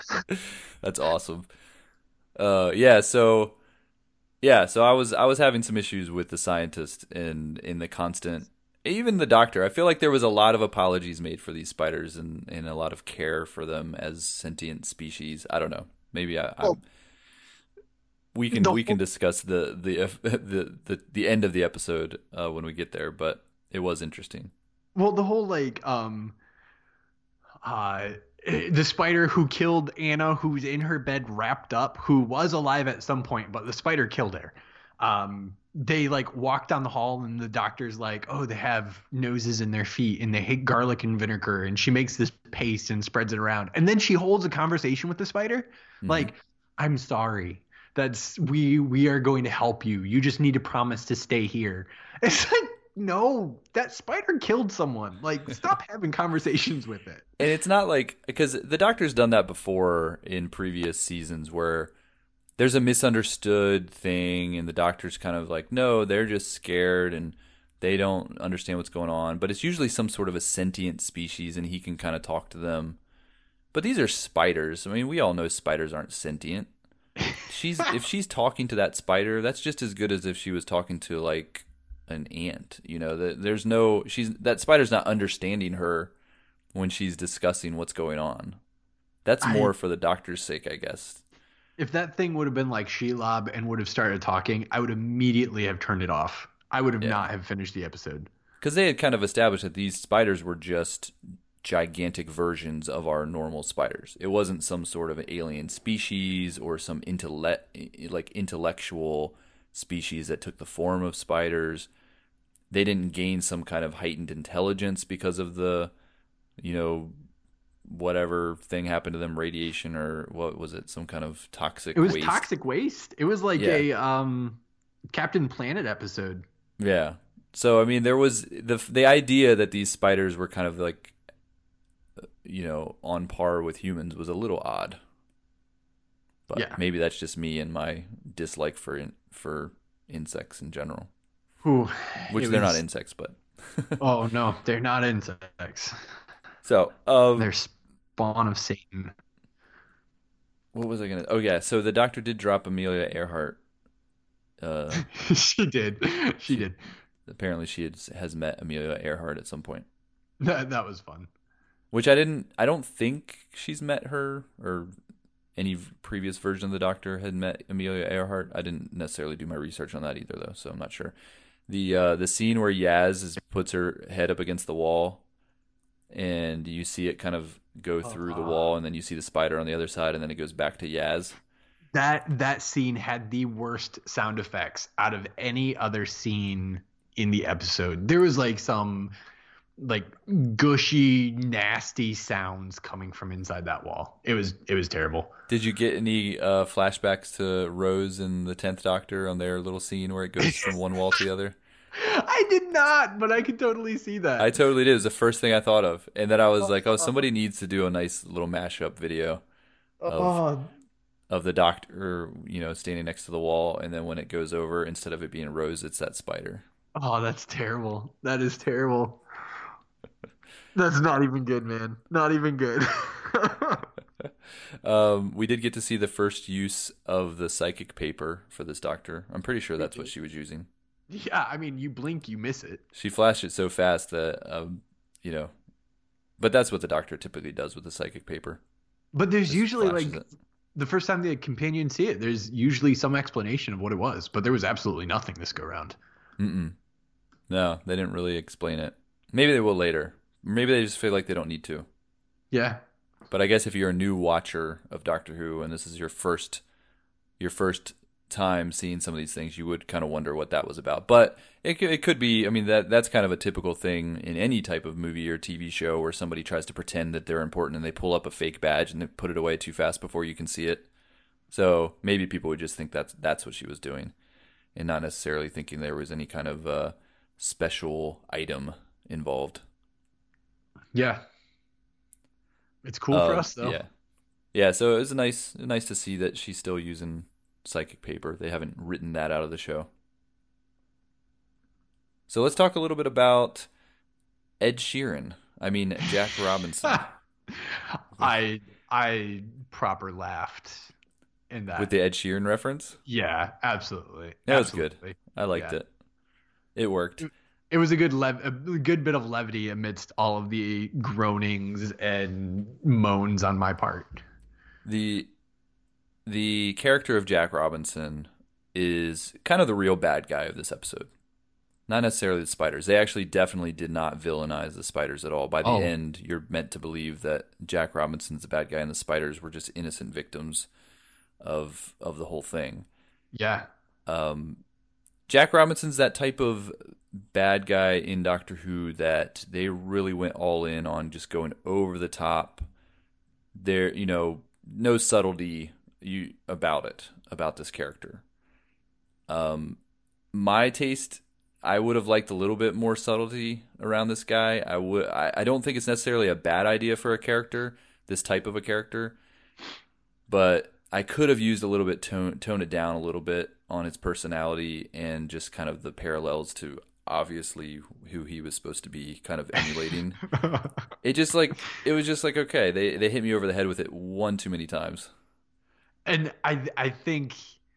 That's awesome. Uh, yeah. So, yeah. So I was I was having some issues with the scientist and in the constant, even the doctor. I feel like there was a lot of apologies made for these spiders and, and a lot of care for them as sentient species. I don't know. Maybe I. Well, I'm, we can the we can whole- discuss the the the the, the end of the episode uh, when we get there, but it was interesting. Well, the whole like um, uh, the spider who killed Anna, who's in her bed wrapped up, who was alive at some point, but the spider killed her. Um, they like walk down the hall, and the doctor's like, "Oh, they have noses in their feet, and they hate garlic and vinegar." And she makes this paste and spreads it around, and then she holds a conversation with the spider, Mhm. like, "I'm sorry. That's we we are going to help you. You just need to promise to stay here." It's like, no, that spider killed someone. Like, stop having conversations with it. And it's not like, because the Doctor's done that before in previous seasons where there's a misunderstood thing and the Doctor's kind of like, no, they're just scared and they don't understand what's going on. But it's usually some sort of a sentient species and he can kind of talk to them. But these are spiders. I mean, we all know spiders aren't sentient. She's if she's talking to that spider, that's just as good as if she was talking to like an ant. You know, that there's no she's that spider's not understanding her when she's discussing what's going on. That's I- more for the Doctor's sake, I guess. If that thing would have been like Shelob and would have started talking, I would immediately have turned it off. I would have Yeah. not have finished the episode. Because they had kind of established that these spiders were just gigantic versions of our normal spiders. It wasn't some sort of alien species or some intellect, like intellectual species that took the form of spiders. They didn't gain some kind of heightened intelligence because of the, you know, whatever thing happened to them, radiation or what was it, some kind of toxic It was waste. toxic waste. It was like Yeah. a um, Captain Planet episode. Yeah. So I mean, there was the the idea that these spiders were kind of like, you know, on par with humans was a little odd. But Yeah. maybe that's just me and my dislike for in, for insects in general, Whew, which it they're not was- insects, but Oh no, they're not insects. so um, They're spawn of Satan. what was I gonna? Oh yeah, so the Doctor did drop Amelia Earhart. Uh, She did. She did. apparently she had, has met Amelia Earhart at some point. That that was fun. Which I didn't. I don't think she's met her, or any previous version of the Doctor had met Amelia Earhart. I didn't necessarily do my research on that either, though, so I'm not sure. The uh, the scene where Yaz is, puts her head up against the wall, and you see it kind of go through uh-huh. the wall, and then you see the spider on the other side, and then it goes back to Yaz. That that scene had the worst sound effects out of any other scene in the episode. There was like some like gushy, nasty sounds coming from inside that wall. It was it was terrible. Did you get any uh, flashbacks to Rose and the tenth Doctor on their little scene where it goes from one wall to the other? I did not, but I could totally see that. I totally did. It was the first thing I thought of. And then I was oh, like, oh, somebody oh. needs to do a nice little mashup video of, oh. of the Doctor, you know, standing next to the wall. And then when it goes over, instead of it being Rose, it's that spider. Oh, that's terrible. That is terrible. That's not even good, man. Not even good. um, we did get to see the first use of the psychic paper for this Doctor. I'm pretty sure that's what she was using. Yeah, I mean, you blink, you miss it. She flashed it so fast that, um, you know, but that's what the Doctor typically does with the psychic paper. But there's Just usually like it. the first time the companions see it, there's usually some explanation of what it was, but there was absolutely nothing this go round. Mm-mm. No, they didn't really explain it. Maybe they will later. Maybe they just feel like they don't need to. Yeah. But I guess if you're a new watcher of Doctor Who and this is your first your first time seeing some of these things, you would kind of wonder what that was about. But it it could be, I mean, that that's kind of a typical thing in any type of movie or T V show where somebody tries to pretend that they're important and they pull up a fake badge and they put it away too fast before you can see it. So maybe people would just think that's that's what she was doing and not necessarily thinking there was any kind of uh, special item involved. Yeah. It's cool uh, for us, though. Yeah. Yeah, so it was nice nice to see that she's still using psychic paper. They haven't written that out of the show. So let's talk a little bit about Ed Sheeran. I mean, Jack Robinson. I I proper laughed in that. With the Ed Sheeran reference? Yeah, absolutely. That was absolutely. good. I liked yeah. it. It worked. It was a good lev- a good bit of levity amidst all of the groanings and moans on my part. The the character of Jack Robinson is kind of the real bad guy of this episode. Not necessarily the spiders. They actually definitely did not villainize the spiders at all. By the oh. end, you're meant to believe that Jack Robinson's the bad guy and the spiders were just innocent victims of of the whole thing. Yeah. Um, Jack Robinson's that type of bad guy in Doctor Who that they really went all in on just going over the top. There, you know, no subtlety you about it, about this character. Um, my taste, I would have liked a little bit more subtlety around this guy. I would. I, I don't think it's necessarily a bad idea for a character, this type of a character, but I could have used a little bit tone tone it down a little bit on its personality and just kind of the parallels to obviously who he was supposed to be kind of emulating. It just like it was just like okay, they they hit me over the head with it one too many times. And I I think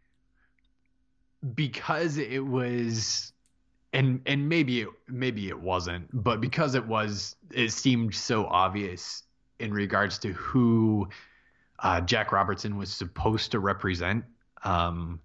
because it was and and maybe it maybe it wasn't, but because it was it seemed so obvious in regards to who uh, Jack Robertson was supposed to represent. Um,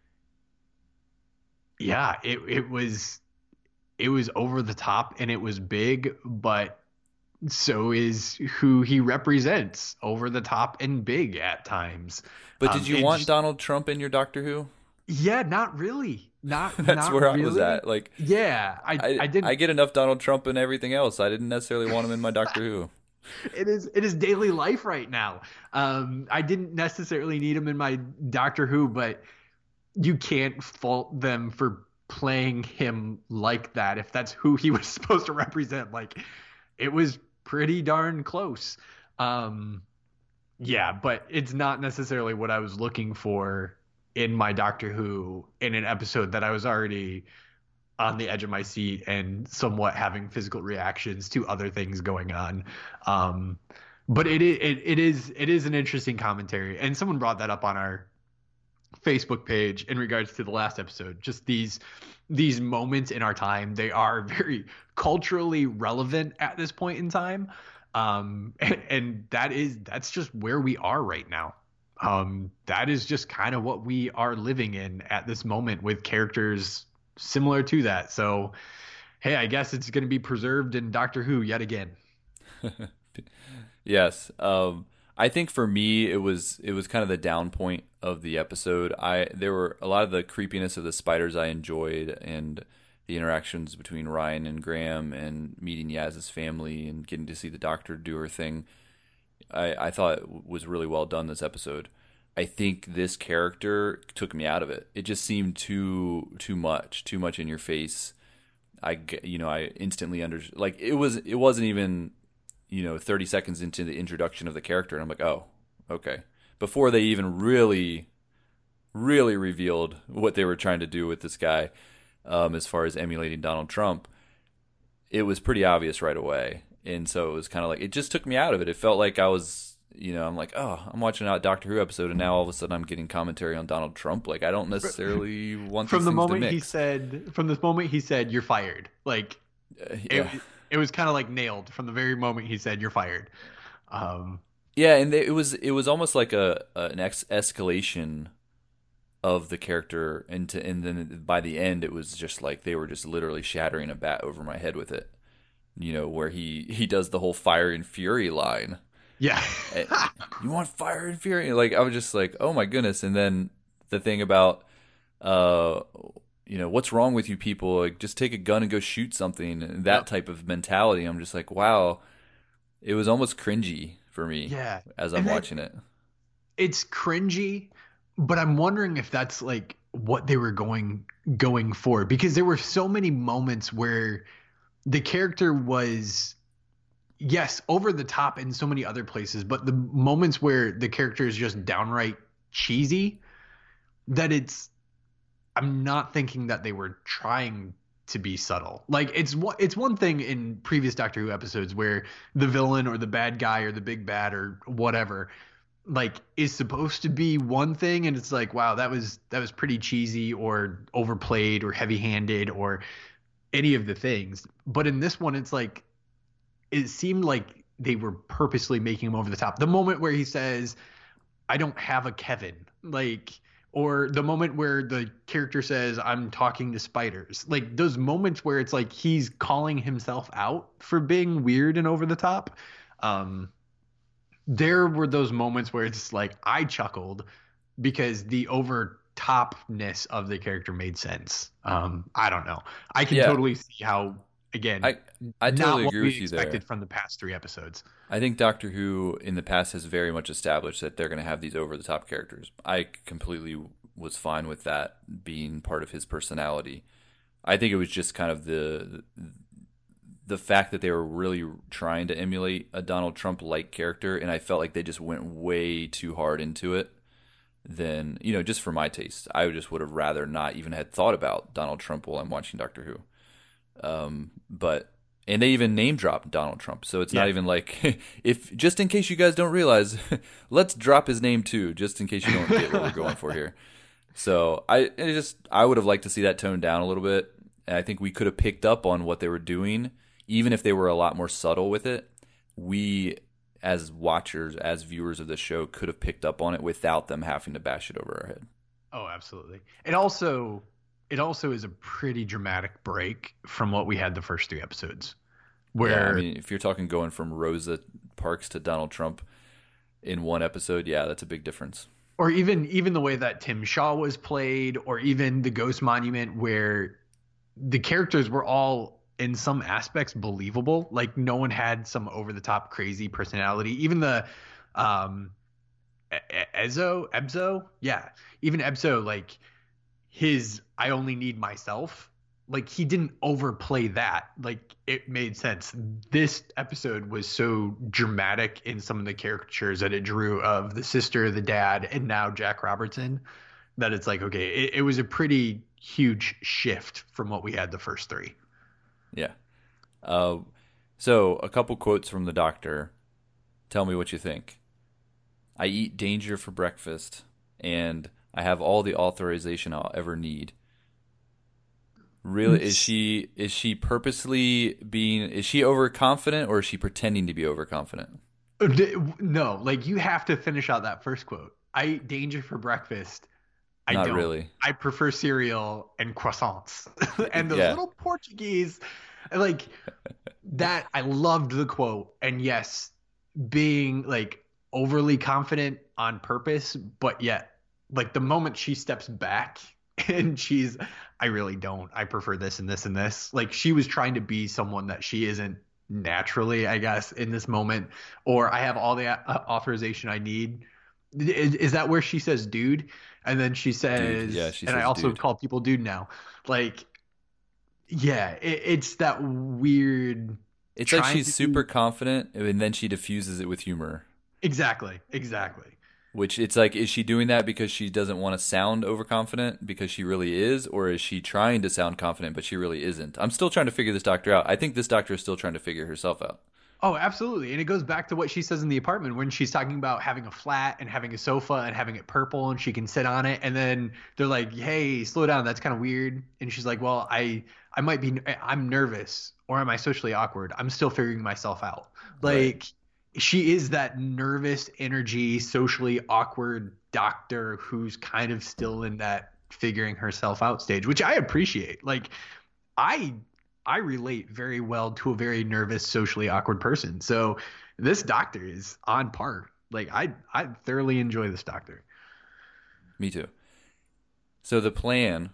yeah, it it was it was over the top and it was big, but so is who he represents, over the top and big at times. But did you um, want just, Donald Trump in your Doctor Who? Yeah, not really. Not That's not where really. I was at. Like, yeah, I, I I didn't. I get enough Donald Trump and everything else. I didn't necessarily want him in my Doctor Who. It is it is daily life right now. Um, I didn't necessarily need him in my Doctor Who, but you can't fault them for playing him like that if that's who he was supposed to represent. Like, it was pretty darn close. Um, yeah, but it's not necessarily what I was looking for in my Doctor Who in an episode that I was already on the edge of my seat and somewhat having physical reactions to other things going on. Um, but it, it it is it is an interesting commentary, and someone brought that up on our Facebook page in regards to the last episode. Just these these moments in our time, they are very culturally relevant at this point in time. Um, and, and that is that's just where we are right now. Um, that is just kind of what we are living in at this moment with characters similar to that. So, hey, I guess it's going to be preserved in Doctor Who yet again. Yes. Um, I think for me, it was it was kind of the down point of the episode. I there were a lot of the creepiness of the spiders I enjoyed, and the interactions between Ryan and Graham, and meeting Yaz's family, and getting to see the Doctor do her thing. I, I thought was really well done this episode. I think this character took me out of it. It just seemed too too much, too much in your face. I you know I instantly under like it was it wasn't even you know thirty seconds into the introduction of the character, and I'm like, oh, okay. Before they even really really revealed what they were trying to do with this guy, um, as far as emulating Donald Trump, it was pretty obvious right away. And so it was kind of like, it just took me out of it. It felt like I was, you know, I'm like, oh, I'm watching a Doctor Who episode, and now all of a sudden I'm getting commentary on Donald Trump. Like, I don't necessarily want from these the things moment to mix. he said, from the moment he said, "You're fired." Like, uh, yeah. it, it was kind of like nailed from the very moment he said, "You're fired." Um, yeah, and they, it was it was almost like a, a an ex- escalation of the character, and to, and then by the end, it was just like they were just literally shattering a bat over my head with it. You know, where he, he does the whole fire and fury line. Yeah. You want fire and fury? Like, I was just like, oh my goodness. And then the thing about, uh, you know, what's wrong with you people? Like, just take a gun and go shoot something. And that yep. type of mentality. I'm just like, wow. It was almost cringy for me. Yeah. As I'm watching it. It's cringy, but I'm wondering if that's like what they were going going for, because there were so many moments where the character was, yes, over the top in so many other places, but the moments where the character is just downright cheesy, that it's, I'm not thinking that they were trying to be subtle. Like, it's one, it's one thing in previous Doctor Who episodes where the villain or the bad guy or the big bad or whatever, like, is supposed to be one thing, and it's like, wow, that was that was pretty cheesy or overplayed or heavy-handed or any of the things. But in this one, it's like, it seemed like they were purposely making him over the top. The moment where he says, "I don't have a Kevin," like, or the moment where the character says, "I'm talking to spiders," like those moments where it's like he's calling himself out for being weird and over the top. Um, there were those moments where it's like I chuckled because the over topness of the character made sense. Um, I don't know. I can yeah. totally see how, again, I, I totally not agree what we with you expected there. from the past three episodes. I think Doctor Who in the past has very much established that they're going to have these over the top characters. I completely was fine with that being part of his personality. I think it was just kind of the the fact that they were really trying to emulate a Donald Trump-like character, and I felt like they just went way too hard into it. Then, you know, just for my taste, I just would have rather not even had thought about Donald Trump while I'm watching Doctor Who. Um, but and they even name dropped Donald Trump, so it's yeah. not even like if just in case you guys don't realize, let's drop his name too, just in case you don't get what we're going for here. So I it just I would have liked to see that toned down a little bit, and I think we could have picked up on what they were doing, even if they were a lot more subtle with it. We, as watchers, as viewers of the show, could have picked up on it without them having to bash it over our head. Oh, absolutely. It also it also is a pretty dramatic break from what we had the first three episodes. Where yeah, I mean, if you're talking going from Rosa Parks to Donald Trump in one episode, yeah, that's a big difference. Or even even the way that Tim Shaw was played, or even the Ghost Monument, where the characters were all in some aspects believable. Like, no one had some over the top crazy personality. Even the um Ezo, Ebzo, yeah, even Ebzo, like his "I only need myself," like he didn't overplay that. Like, it made sense. This episode was so dramatic in some of the caricatures that it drew of the sister, the dad, and now Jack Robertson, that it's like, okay, it, it was a pretty huge shift from what we had the first three. Yeah. Uh, so a couple quotes from the Doctor. Tell me what you think. "I eat danger for breakfast," and I have all the authorization I'll ever need. Really, is she is she purposely being is she overconfident, or is she pretending to be overconfident? No, like you have to finish out that first quote. I eat danger for breakfast. I Not don't. really. I prefer cereal and croissants. And the Yeah. little Portuguese, like that. I loved the quote. And yes, being like overly confident on purpose, but yet, like the moment she steps back and she's, I really don't. I prefer this and this and this. Like she was trying to be someone that she isn't naturally, I guess, in this moment. Or I have all the uh, authorization I need. Is, is that where she says dude? And then she says, Dude. Yeah, she and says I also dude. call people dude now. Like, yeah, it, it's that weird. It's like trying she's to- super confident, and then she diffuses it with humor. Exactly, exactly. Which it's like, is she doing that because she doesn't want to sound overconfident because she really is, or is she trying to sound confident but she really isn't? I'm still trying to figure this doctor out. I think this doctor is still trying to figure herself out. Oh, absolutely. And it goes back to what she says in the apartment when she's talking about having a flat and having a sofa and having it purple and she can sit on it. And then they're like, hey, slow down. That's kind of weird. And she's like, well, I, I might be, I'm nervous, or am I socially awkward? I'm still figuring myself out. Like Right. she is that nervous energy, socially awkward doctor who's kind of still in that figuring herself out stage, which I appreciate. Like I I relate very well to a very nervous, socially awkward person. So this doctor is on par. Like I I thoroughly enjoy this doctor. Me too. So the plan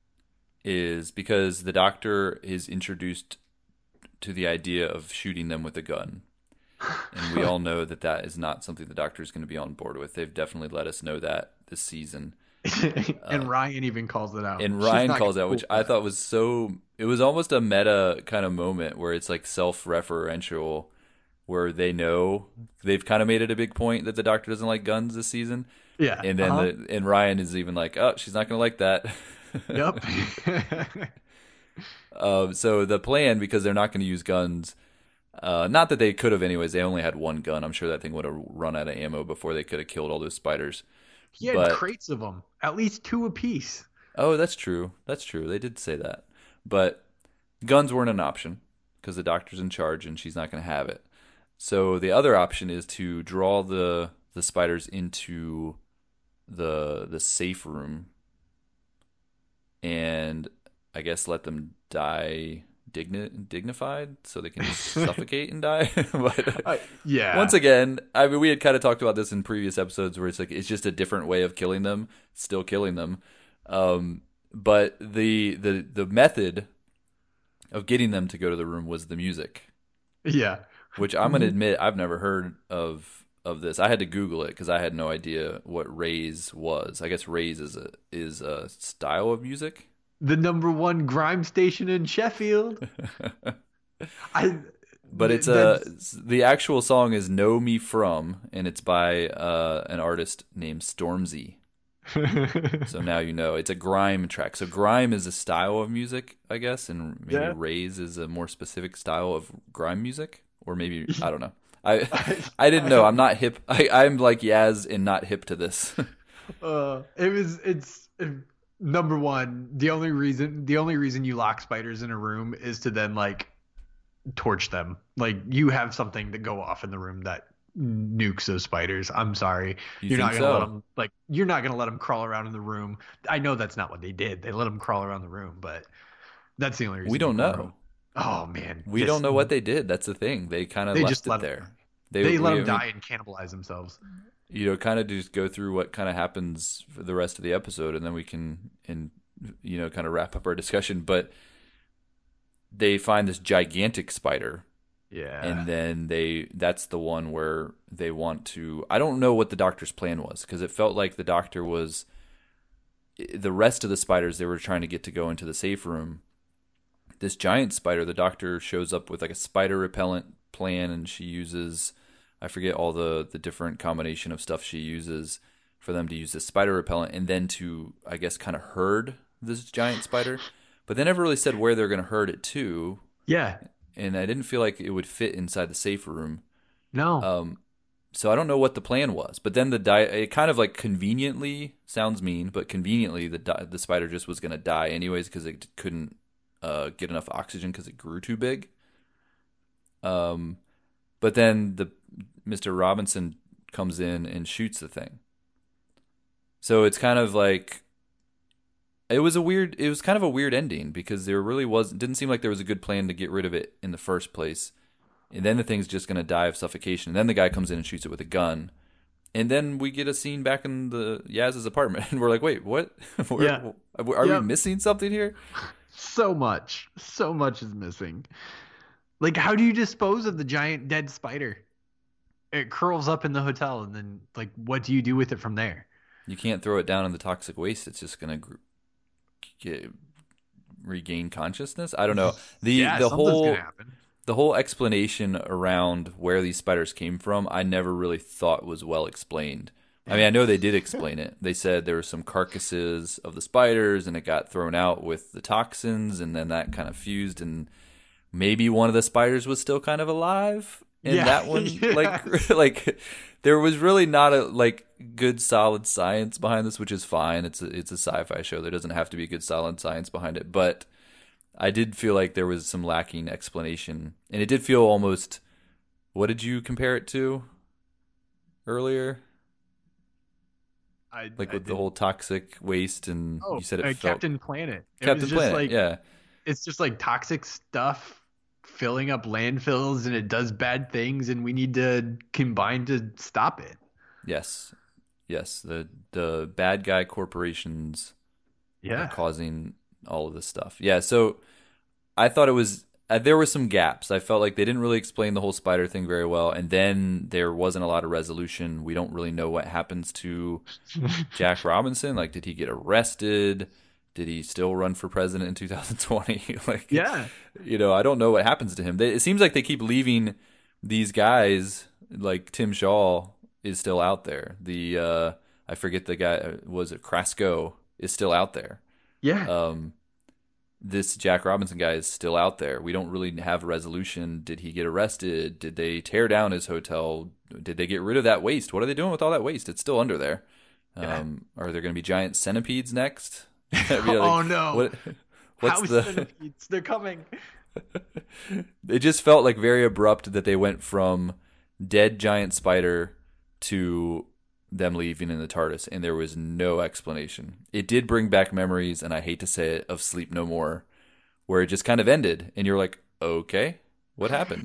is, because the doctor is introduced to the idea of shooting them with a gun. And we all know that that is not something the doctor is going to be on board with. They've definitely let us know that this season. and Ryan even calls it out. And She's Ryan not calls gonna out, which pull I that. thought was so, it was almost a meta kind of moment where it's like self-referential, where they know they've kind of made it a big point that the doctor doesn't like guns this season. Yeah. And then uh-huh. the, and Ryan is even like, oh, she's not going to like that. Yep. Uh, so the plan, because they're not going to use guns, uh, not that they could have anyways, they only had one gun. I'm sure that thing would have run out of ammo before they could have killed all those spiders. He had But- crates of them, at least two apiece. Oh, that's true. That's true. They did say that. But guns weren't an option because the doctor's in charge and she's not going to have it. So the other option is to draw the the spiders into the the safe room and I guess let them die digni- dignified so they can just suffocate and die. But Uh, yeah. once again, I mean, we had kind of talked about this in previous episodes where it's like it's just a different way of killing them, still killing them. Um, but the the the method of getting them to go to the room was the music, Yeah. which I'm gonna admit I've never heard of of this. I had to Google it because I had no idea what raise was. I guess raise is a is a style of music. The number one grime station in Sheffield. I. But it's a the actual song is "Know Me From," and it's by uh, an artist named Stormzy. So now you know it's a grime track. So grime is a style of music, I guess, and maybe Yeah. raise is a more specific style of grime music, or maybe I don't know. I I didn't know. I'm not hip. I, I'm like Yaz and not hip to this. Uh, it was. It's uh, number one. The only reason. The only reason you lock spiders in a room is to then like torch them. Like you have something to go off in the room that nukes those spiders. I'm sorry. You You're not think gonna so? let them like. You're not gonna let them crawl around in the room. I know that's not what they did. They let them crawl around the room, but that's the only reason. We don't they know. grow. Oh man, We this- don't know what they did. That's the thing. They kind of They left just it let 'em- there. They let we- them I mean, die and cannibalize themselves. you know, kind of just go through what kind of happens for the rest of the episode, and then we can, and you know, kind of wrap up our discussion. But they find this gigantic spider, Yeah. and then they—that's the one where they want to. I don't know what the doctor's plan was because it felt like the doctor was. The rest of the spiders they were trying to get to go into the safe room. This giant spider, the doctor shows up with like a spider repellent plan, and she uses. I forget all the, the different combination of stuff she uses for them to use this spider repellent and then to, I guess, kind of herd this giant spider. But they never really said where they're going to herd it to. yeah. And I didn't feel like it would fit inside the safe room. No. Um, so I don't know what the plan was. But then the die, it kind of like conveniently sounds mean, but conveniently the di- the spider just was going to die anyways because it couldn't uh, get enough oxygen because it grew too big. Um, but then the Mister Robinson comes in and shoots the thing. So it's kind of like it was a weird. It was kind of a weird ending because there really was didn't seem like there was a good plan to get rid of it in the first place. And then the thing's just going to die of suffocation. And then the guy comes in and shoots it with a gun. And then we get a scene back in the Yaz's apartment. And we're like, wait, what? Yeah. Are Yep. we missing something here? So much. So much is missing. Like, how do you dispose of the giant dead spider? It curls up in the hotel, and then, like, what do you do with it from there? You can't throw it down in the toxic waste. It's just going to get regain consciousness. I don't know. The yeah, the something's whole gonna happen. the whole explanation around where these spiders came from, I never really thought was well explained. I mean, I know they did explain it. They said there were some carcasses of the spiders, and it got thrown out with the toxins, and then that kind of fused, and maybe one of the spiders was still kind of alive. And Yeah. that one, Yeah. like, like there was really not a like good solid science behind this, which is fine. It's a, it's a sci-fi show. There doesn't have to be good solid science behind it, but I did feel like there was some lacking explanation, and it did feel almost. What did you compare it to earlier? I, Like I with the did- whole toxic waste, and oh, you said it uh, felt Captain Planet. It Captain was just Planet. like, yeah, it's just like toxic stuff filling up landfills, and it does bad things, and we need to combine to stop it. yes, yes. The the bad guy corporations are Yeah. causing all of this stuff. Yeah, so I thought it was uh, there were some gaps. I felt like they didn't really explain the whole spider thing very well, and then there wasn't a lot of resolution. We don't really know what happens to Jack Robinson. Like, did he get arrested? Did he still run for president in two thousand twenty? Like, Yeah. you know, I don't know what happens to him. They, it seems like they keep leaving these guys, like Tim Shaw is still out there. The uh, I forget the guy, was it Krasko is still out there. Yeah. Um, this Jack Robinson guy is still out there. We don't really have a resolution. Did he get arrested? Did they tear down his hotel? Did they get rid of that waste? What are they doing with all that waste? It's still under there. Yeah. Um, are there going to be giant centipedes next? I mean, like, Oh, no. What, what's House the? centipedes, they're coming. It just felt like very abrupt that they went from dead giant spider to them leaving in the TARDIS, and there was no explanation. It did bring back memories, and I hate to say it, of Sleep No More, where it just kind of ended, and you're like, okay, what happened?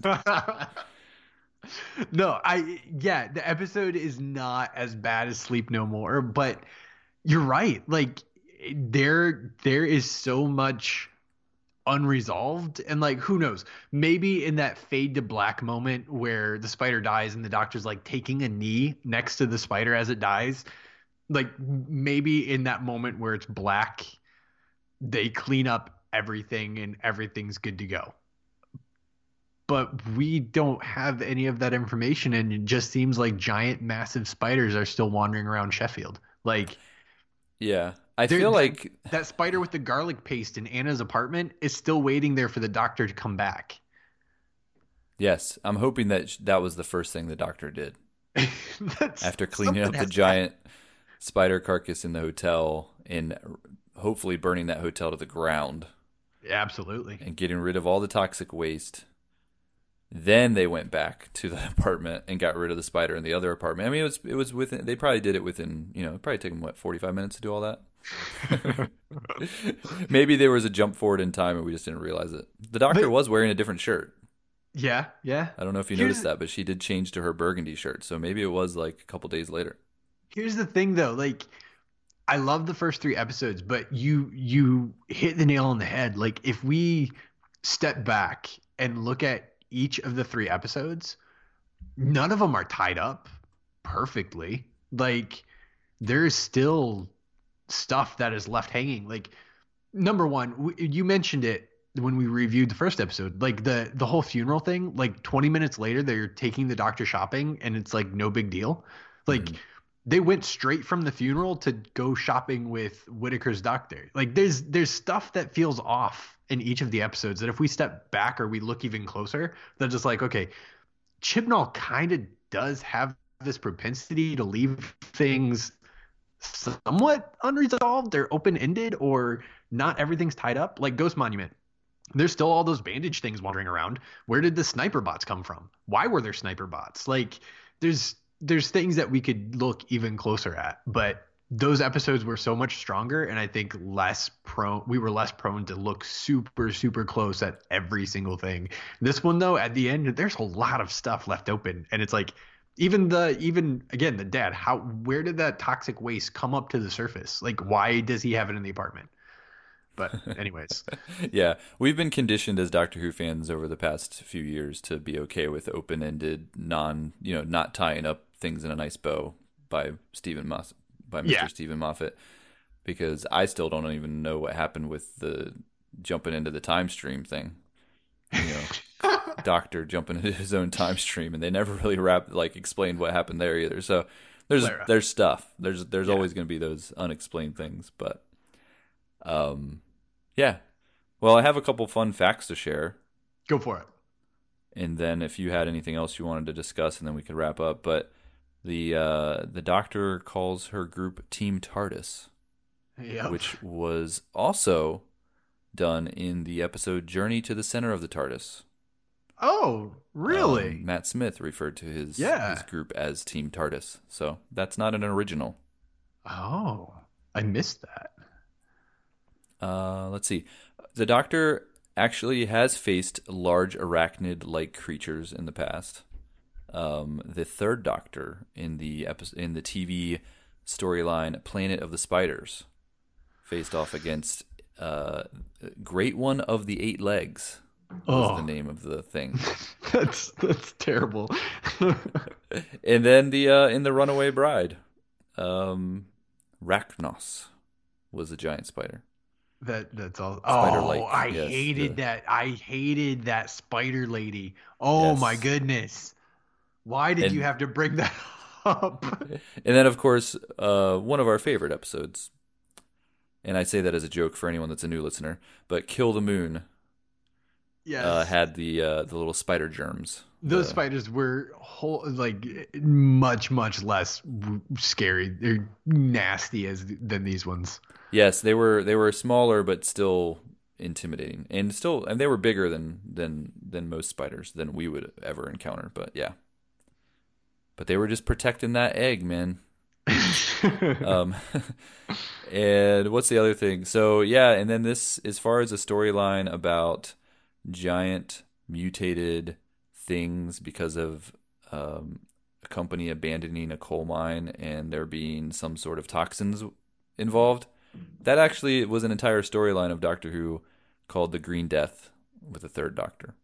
No, I yeah, the episode is not as bad as Sleep No More, but you're right. Like there there is so much unresolved, and like who knows, maybe in that fade to black moment where the spider dies and the doctor's like taking a knee next to the spider as it dies, like maybe in that moment where it's black, they clean up everything and everything's good to go. But we don't have any of that information, and it just seems like giant massive spiders are still wandering around Sheffield. Like Yeah, I There- feel like that spider with the garlic paste in Anna's apartment is still waiting there for the doctor to come back. yes, I'm hoping that sh- that was the first thing the doctor did That's, after cleaning up something the has to giant spider carcass in the hotel and hopefully burning that hotel to the ground happen. Absolutely. and getting rid of all the toxic waste. Then they went back to the apartment and got rid of the spider in the other apartment. I mean, it was it was within. They probably did it within. You know, it probably took them what forty-five minutes to do all that. Maybe there was a jump forward in time and we just didn't realize it. The doctor But- was wearing a different shirt. Yeah, yeah. I don't know if you Here's- noticed that, but she did change to her burgundy shirt. So maybe it was like a couple days later. Here's the thing though, like I love the first three episodes, but you you hit the nail on the head. Like if we step back and look at each of the three episodes, none of them are tied up perfectly. Like there's still stuff that is left hanging. Like number one, w- you mentioned it when we reviewed the first episode, like the the whole funeral thing. Like twenty minutes later, they're taking the doctor shopping, and it's like no big deal. Like Mhm. they went straight from the funeral to go shopping with Whitaker's doctor. Like there's there's stuff that feels off in each of the episodes that if we step back or we look even closer, they're just like, okay, Chibnall kind of does have this propensity to leave things somewhat unresolved. They're open-ended, or not everything's tied up. Like Ghost Monument, there's still all those bandage things wandering around. Where did the sniper bots come from? Why were there sniper bots? Like there's there's things that we could look even closer at, but those episodes were so much stronger, and I think less prone we were less prone to look super super close at every single thing. This one though, at the end, there's a lot of stuff left open, and it's like even the even again the dad, how where did that toxic waste come up to the surface? Like why does he have it in the apartment? But anyways. Yeah, we've been conditioned as Doctor Who fans over the past few years to be okay with open-ended, non, you know, not tying up things in a nice bow by Stephen Moss, by Mister Yeah. Stephen Moffat, because I still don't even know what happened with the jumping into the time stream thing. You know, Doctor jumping into his own time stream, and they never really wrap like explained what happened there either. So there's Clara. there's stuff. There's there's Yeah. always going to be those unexplained things, but um. Yeah. Well, I have a couple fun facts to share. Go for it. And then if you had anything else you wanted to discuss, and then we could wrap up. But the uh, the Doctor calls her group Team TARDIS, Yep. which was also done in the episode Journey to the Center of the TARDIS. Oh, really? Um, Matt Smith referred to his, Yeah. his group as Team TARDIS. So that's not an original. Oh, I missed that. Uh, let's see. The Doctor actually has faced large arachnid-like creatures in the past. Um, the third Doctor in the episode, in the T V storyline Planet of the Spiders faced off against uh, Great One of the Eight Legs. Was Oh. the name of the thing. That's that's terrible. And then the uh, in the Runaway Bride, um, Rachnos was a giant spider. That that's all. Spider-like, Oh, I yes, hated the- that. I hated that spider lady. Oh Yes. my goodness. Why did And- you have to bring that up? And then, of course, uh, one of our favorite episodes, and I say that as a joke for anyone that's a new listener, but Kill the Moon Yes. uh, had the uh, the little spider germs. Those The- spiders were whole, like much much less scary. They're nasty as than these ones. Yes, they were they were smaller, but still intimidating, and still, and they were bigger than than than most spiders than we would ever encounter. But yeah, but they were just protecting that egg, man. Um, and what's the other thing? So yeah, and then this, as far as a storyline about giant mutated things because of um, a company abandoning a coal mine and there being some sort of toxins involved, that actually was an entire storyline of Doctor Who called The Green Death with the third Doctor.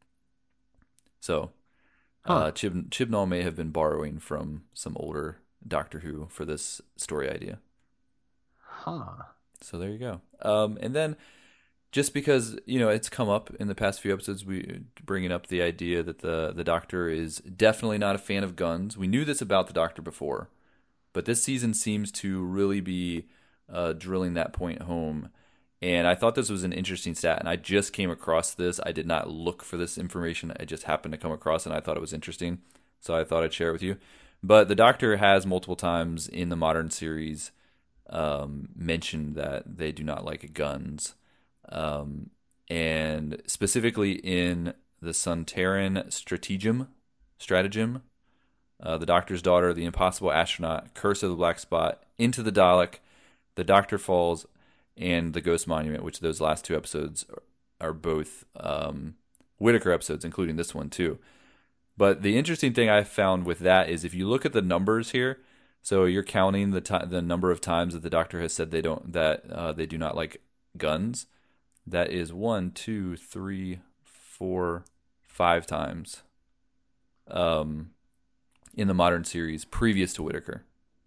So Huh. uh, Chib- Chibnall may have been borrowing from some older Doctor Who for this story idea. Huh. So there you go. Um, and then just because, you know, it's come up in the past few episodes, we bringing up the idea that the the Doctor is definitely not a fan of guns. We knew this about the Doctor before, but this season seems to really be uh, drilling that point home. And I thought this was an interesting stat, and I just came across this. I did not look for this information. I just happened to come across it, and I thought it was interesting. So I thought I'd share it with you. But the Doctor has multiple times in the modern series um, mentioned that they do not like guns. Um, and specifically in the Sontaran Stratagem, Stratagem, uh, The Doctor's Daughter, The Impossible Astronaut, Curse of the Black Spot, Into the Dalek, The Doctor Falls, and The Ghost Monument, which those last two episodes are, are both um, Whittaker episodes, including this one too. But the interesting thing I found with that is if you look at the numbers here, so you're counting the ti the number of times that the Doctor has said they don't that uh, they do not like guns. That is one, two, three, four, five times um, in the modern series previous to Whittaker.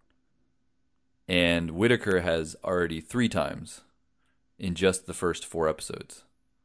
And Whittaker has already three times in just the first four episodes.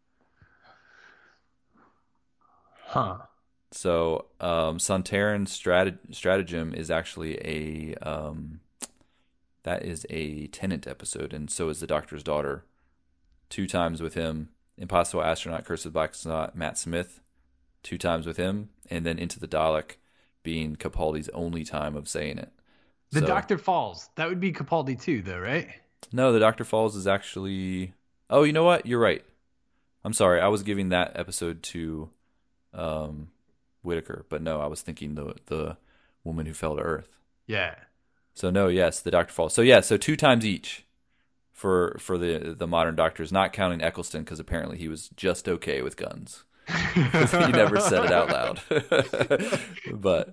Huh. So, um, Sontaran Strat- Stratagem is actually a um, that is a Tennant episode, and so is The Doctor's Daughter. Two times with him. Impossible Astronaut, Curse of the Black Spot, Matt Smith. Two times with him, and then Into the Dalek being Capaldi's only time of saying it. The So- Doctor Falls. That would be Capaldi too, though, right? No, the Doctor Falls is actually. Oh, you know what? You're right. I'm sorry. I was giving that episode to um, Whitaker, but no, I was thinking the the woman who fell to Earth. Yeah. So no, yes, the Doctor Falls. So yeah, so two times each for for the the modern Doctors, not counting Eccleston because apparently he was just okay with guns. He never said it out loud. But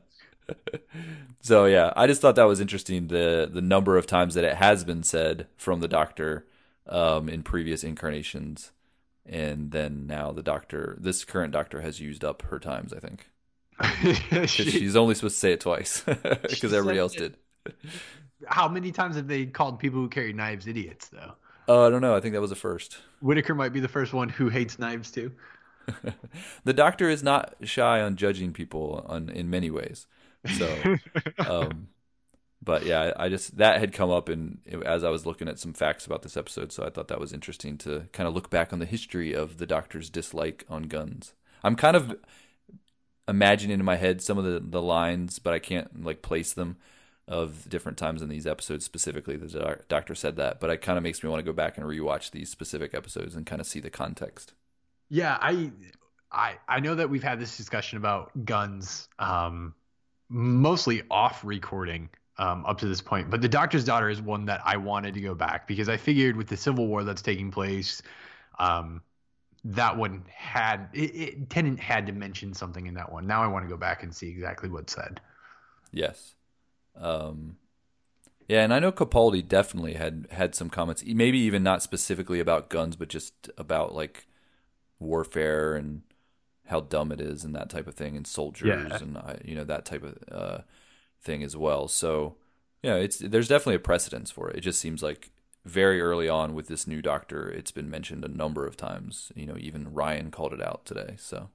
so yeah, I just thought that was interesting, the the number of times that it has been said from the Doctor um, in previous incarnations, and then now the Doctor, this current Doctor, has used up her times. I think 'cause She- she's only supposed to say it twice because everybody said else it. did. How many times have they called people who carry knives idiots, though? Oh, I don't know. I think that was the first. Whitaker might be the first one who hates knives too. The Doctor is not shy on judging people on in many ways. So, um, but yeah, I just that had come up in as I was looking at some facts about this episode, so I thought that was interesting to kind of look back on the history of the Doctor's dislike on guns. I'm kind of imagining in my head some of the, the lines, but I can't like place them of different times in these episodes specifically. The doc- Doctor said that, but it kind of makes me want to go back and rewatch these specific episodes and kind of see the context. Yeah, I, I, I know that we've had this discussion about guns, um, mostly off recording um, up to this point. But the Doctor's Daughter is one that I wanted to go back because I figured with the Civil War that's taking place, um, that one had it, it Tennant had to mention something in that one. Now I want to go back and see exactly what's said. Yes. Um, yeah, and I know Capaldi definitely had had some comments, maybe even not specifically about guns, but just about like warfare and how dumb it is and that type of thing, and soldiers Yeah. and uh, you know that type of uh, thing as well. So yeah, it's there's definitely a precedence for it. It just seems like very early on with this new Doctor, it's been mentioned a number of times. You know, even Ryan called it out today. So,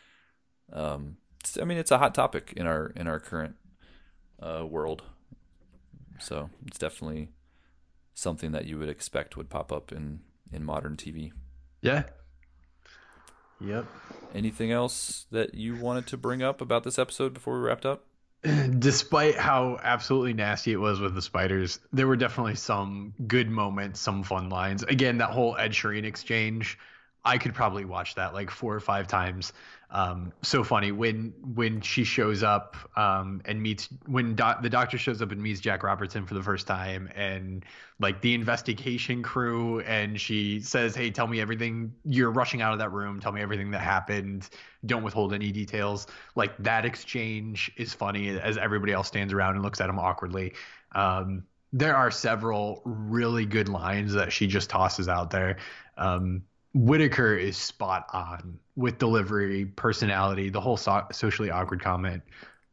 um, it's- I mean, it's a hot topic in our in our current uh, world. So it's definitely something that you would expect would pop up in, in modern T V. Yeah. Yep. Anything else that you wanted to bring up about this episode before we wrapped up? Despite how absolutely nasty it was with the spiders, there were definitely some good moments, some fun lines. Again, that whole Ed Sheeran exchange, I could probably watch that like four or five times. Um, so funny when when she shows up um, and meets when doc, the Doctor shows up and meets Jack Robertson for the first time, and like the investigation crew, and she says, "Hey, tell me everything. You're rushing out of that room. Tell me everything that happened. Don't withhold any details." Like that exchange is funny as everybody else stands around and looks at him awkwardly. Um, there are several really good lines that she just tosses out there. Um, Whitaker is spot on with delivery, personality, the whole so- socially awkward comment.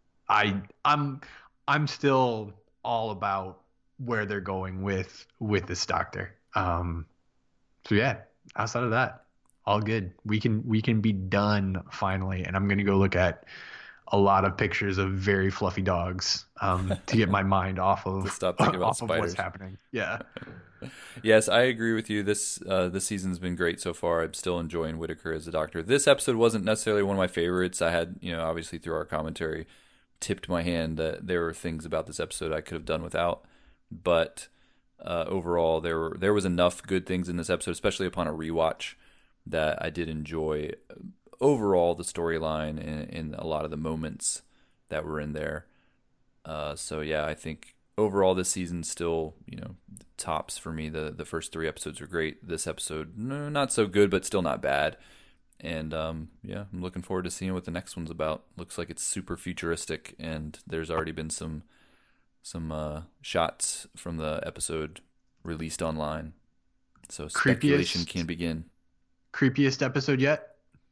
I I'm I'm still all about where they're going with with this Doctor. Um, so yeah, outside of that, all good. We can we can be done finally, and I'm gonna go look at a lot of pictures of very fluffy dogs um, to get my mind off of To stop thinking about off of what's spiders. happening. Yeah. Yes, I agree with you. This uh, this season's been great so far. I'm still enjoying Whitaker as a Doctor. This episode wasn't necessarily one of my favorites. I had, you know, obviously through our commentary, tipped my hand that there were things about this episode I could have done without. But uh, overall, there were there was enough good things in this episode, especially upon a rewatch, that I did enjoy. Overall, the storyline and, and a lot of the moments that were in there. Uh, so yeah, I think overall this season still, you know, tops for me. The the first three episodes are great. This episode, no, not so good, but still not bad. And um, yeah, I'm looking forward to seeing what the next one's about. Looks like it's super futuristic, and there's already been some some uh, shots from the episode released online. So speculation Creepiest- can begin. Creepiest episode yet?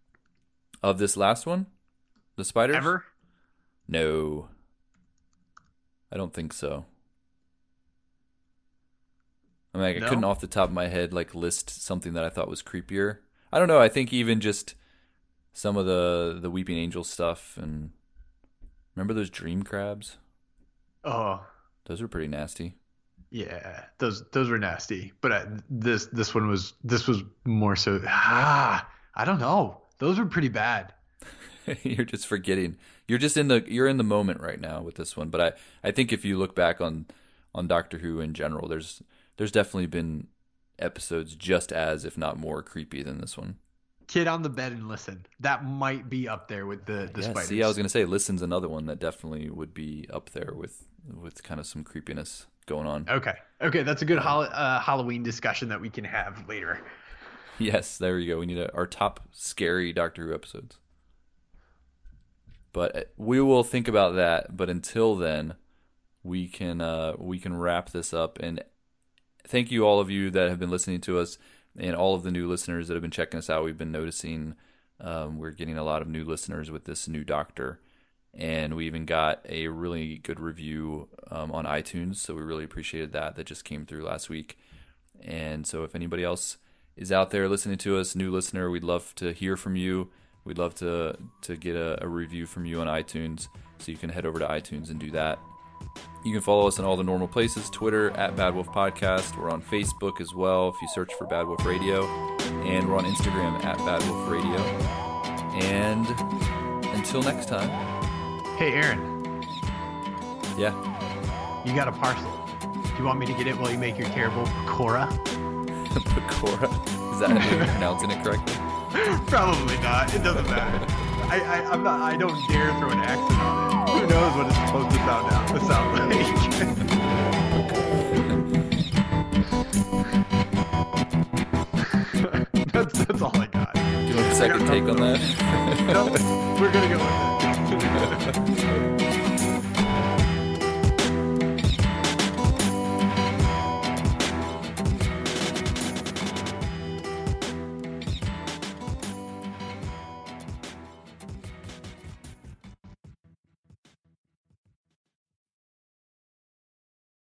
Of this last one, the spiders? Ever? No, I don't think so. I mean, I No? couldn't off the top of my head like list something that I thought was creepier. I don't know. I think even just some of the the Weeping Angel stuff, and remember those dream crabs? Oh, Those were pretty nasty. yeah. Those those were nasty. But uh, this this one was this was more so. Ah, I don't know. Those were pretty bad. You're just forgetting. You're just in the you're in the moment right now with this one. But I, I think if you look back on on Doctor Who in general, there's there's definitely been episodes just as, if not more, creepy than this one. Kid on the bed and listen. That might be up there with the the yeah, spiders. See, I was gonna say, listen's another one that definitely would be up there with with kind of some creepiness going on. Okay, okay, that's a good hol- uh, Halloween discussion that we can have later. Yes, there you go. We need a, our top scary Doctor Who episodes. But we will think about that. But until then, we can uh, we can wrap this up. And thank you all of you that have been listening to us, and all of the new listeners that have been checking us out. We've been noticing um, we're getting a lot of new listeners with this new Doctor, and we even got a really good review um, on iTunes. So we really appreciated that. That just came through last week. And so if anybody else is out there listening to us, new listener, we'd love to hear from you. We'd love to to get a, a review from you on iTunes, so you can head over to iTunes and do that. You can follow us on all the normal places, Twitter at Bad Wolf Podcast. We're on Facebook as well if you search for Bad Wolf Radio. And we're on Instagram at Bad Wolf Radio. And until next time. Hey, Aaron. Yeah? You got a parcel. Do you want me to get it while you make your terrible pakora? Pakora? Is that how you're pronouncing it correctly? Probably not. It doesn't matter. I, I, I'm not. I don't dare throw an accent on it. Who knows what it's supposed to sound out? To sound like. that's that's all I got. Do you want a second take on that? No, we're gonna go with it.